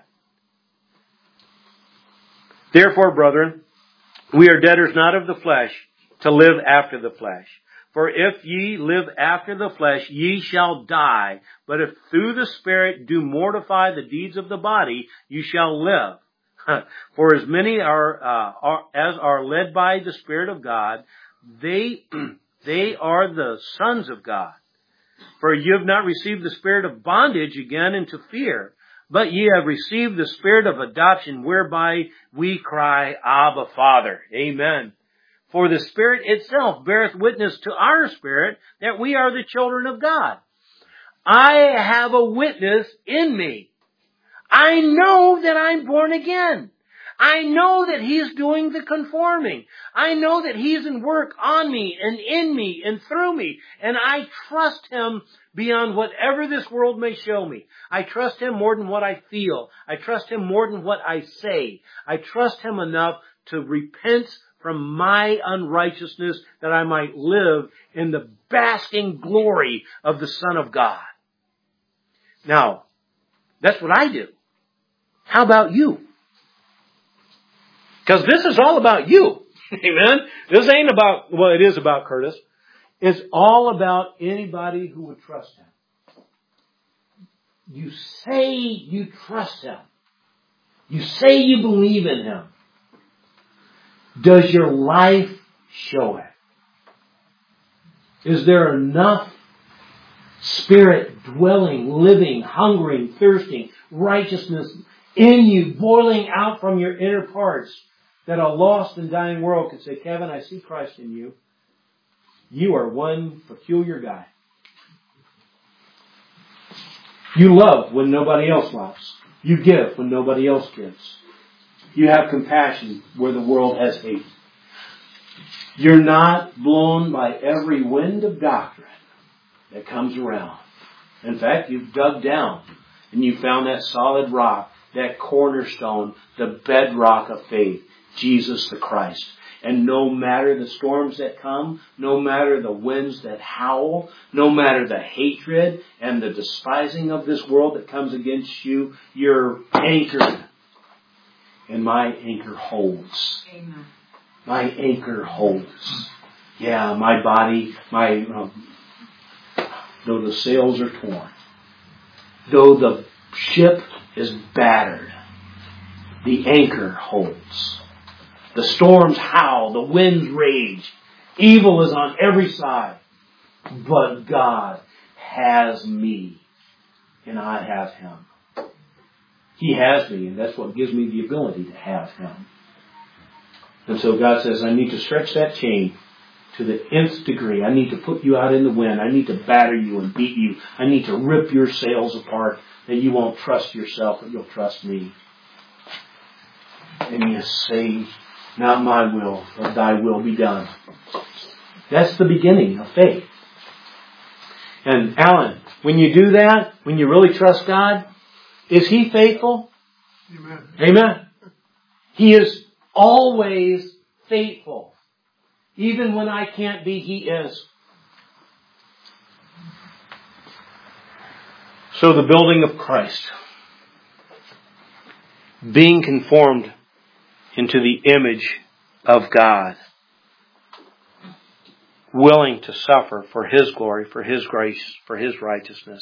Therefore, brethren, we are debtors not of the flesh, to live after the flesh. For if ye live after the flesh, ye shall die. But if through the Spirit do mortify the deeds of the body, you shall live. For as many as are led by the Spirit of God, they are the sons of God. For ye have not received the spirit of bondage again into fear, but ye have received the Spirit of adoption, whereby we cry, Abba, Father. Amen. For the Spirit itself beareth witness to our spirit that we are the children of God. I have a witness in me. I know that I'm born again. I know that He's doing the conforming. I know that He's in work on me and in me and through me. And I trust Him beyond whatever this world may show me. I trust Him more than what I feel. I trust Him more than what I say. I trust Him enough to repent from my unrighteousness that I might live in the basking glory of the Son of God. Now, that's what I do. How about you? Because this is all about you. Amen? This ain't about, well, it is about Curtis. It's all about anybody who would trust Him. You say you trust Him. You say you believe in Him. Does your life show it? Is there enough Spirit dwelling, living, hungering, thirsting, righteousness in you, boiling out from your inner parts, that a lost and dying world could say, Kevin, I see Christ in you. You are one peculiar guy. You love when nobody else loves. You give when nobody else gives. You have compassion where the world has hate. You're not blown by every wind of doctrine that comes around. In fact, you've dug down and you found that solid rock, that cornerstone, the bedrock of faith, Jesus the Christ. And no matter the storms that come, no matter the winds that howl, no matter the hatred and the despising of this world that comes against you, you're anchored. And my anchor holds. Amen. My anchor holds. Yeah, my body, though the sails are torn, though the ship is battered, the anchor holds. The storms howl, the winds rage, evil is on every side, but God has me, and I have Him. He has me, and that's what gives me the ability to have Him. And so God says, I need to stretch that chain to the nth degree. I need to put you out in the wind. I need to batter you and beat you. I need to rip your sails apart, that you won't trust yourself, but you'll trust me. And you say, not my will, but thy will be done. That's the beginning of faith. And Alan, when you do that, when you really trust God, is He faithful? Amen. Amen. He is always faithful. Even when I can't be, He is. So the building of Christ. Being conformed into the image of God. Willing to suffer for His glory, for His grace, for His righteousness.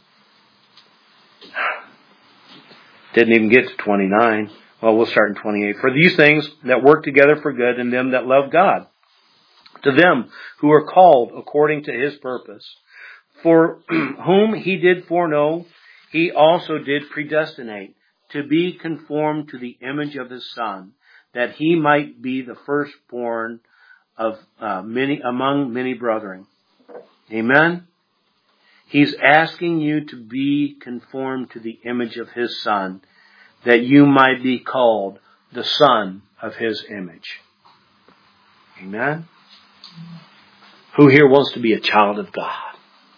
Didn't even get to 29. Well, we'll start in 28. For these things that work together for good in them that love God, to them who are called according to His purpose, for whom He did foreknow, He also did predestinate to be conformed to the image of His Son, that He might be the firstborn of among many brethren. Amen? He's asking you to be conformed to the image of His Son, that you might be called the son of His image. Amen? Who here wants to be a child of God?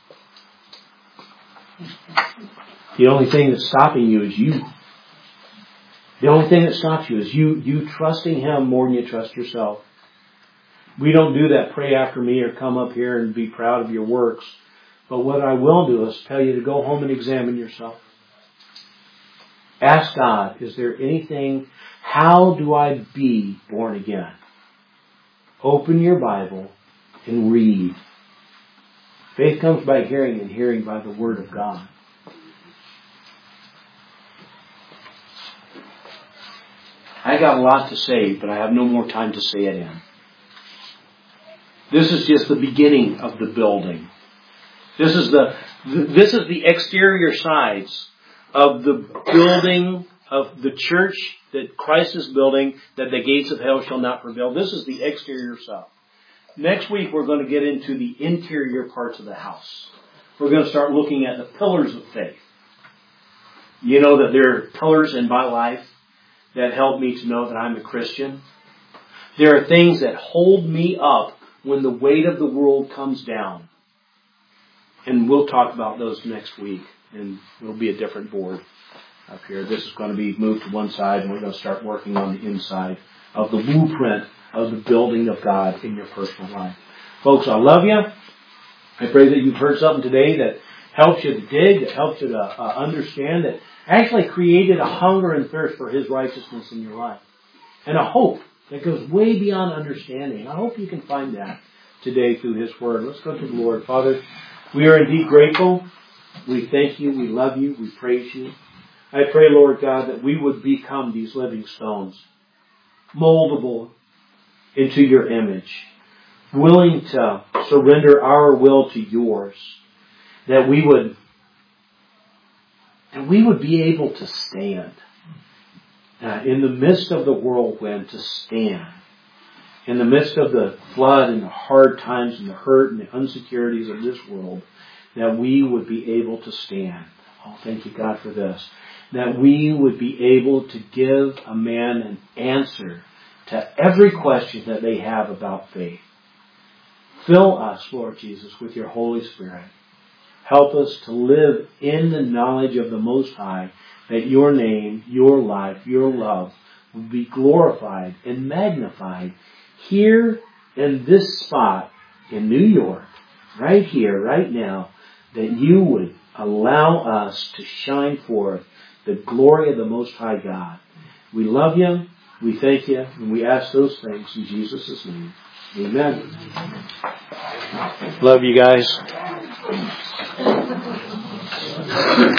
The only thing that's stopping you is you. The only thing that stops you is you trusting Him more than you trust yourself. We don't do that pray after me or come up here and be proud of your works. But what I will do is tell you to go home and examine yourself. Ask God, is there anything, how do I be born again? Open your Bible and read. Faith comes by hearing, and hearing by the Word of God. I got a lot to say, but I have no more time to say it in. This is just the beginning of the building. This is the exterior sides of the building of the church that Christ is building, that the gates of hell shall not prevail. This is the exterior stuff. Next week we're going to get into the interior parts of the house. We're going to start looking at the pillars of faith. You know that there are pillars in my life that help me to know that I'm a Christian. There are things that hold me up when the weight of the world comes down. And we'll talk about those next week. And it'll be a different board up here. This is going to be moved to one side, and we're going to start working on the inside of the blueprint of the building of God in your personal life. Folks, I love you. I pray that you've heard something today that helps you to dig, that helps you to understand, that actually created a hunger and thirst for His righteousness in your life. And a hope that goes way beyond understanding. I hope you can find that today through His Word. Let's go to the Lord. Father, we are indeed grateful. We thank you. We love you. We praise you. I pray, Lord God, that we would become these living stones, moldable into your image, willing to surrender our will to yours, that we would be able to stand in the midst of the whirlwind, to stand in the midst of the flood and the hard times and the hurt and the insecurities of this world, that we would be able to stand. Oh, thank you, God, for this. That we would be able to give a man an answer to every question that they have about faith. Fill us, Lord Jesus, with your Holy Spirit. Help us to live in the knowledge of the Most High, that your name, your life, your love would be glorified and magnified here in this spot in New York, right here, right now, that you would allow us to shine forth the glory of the Most High God. We love you, we thank you, and we ask those things in Jesus' name. Amen. Love you guys.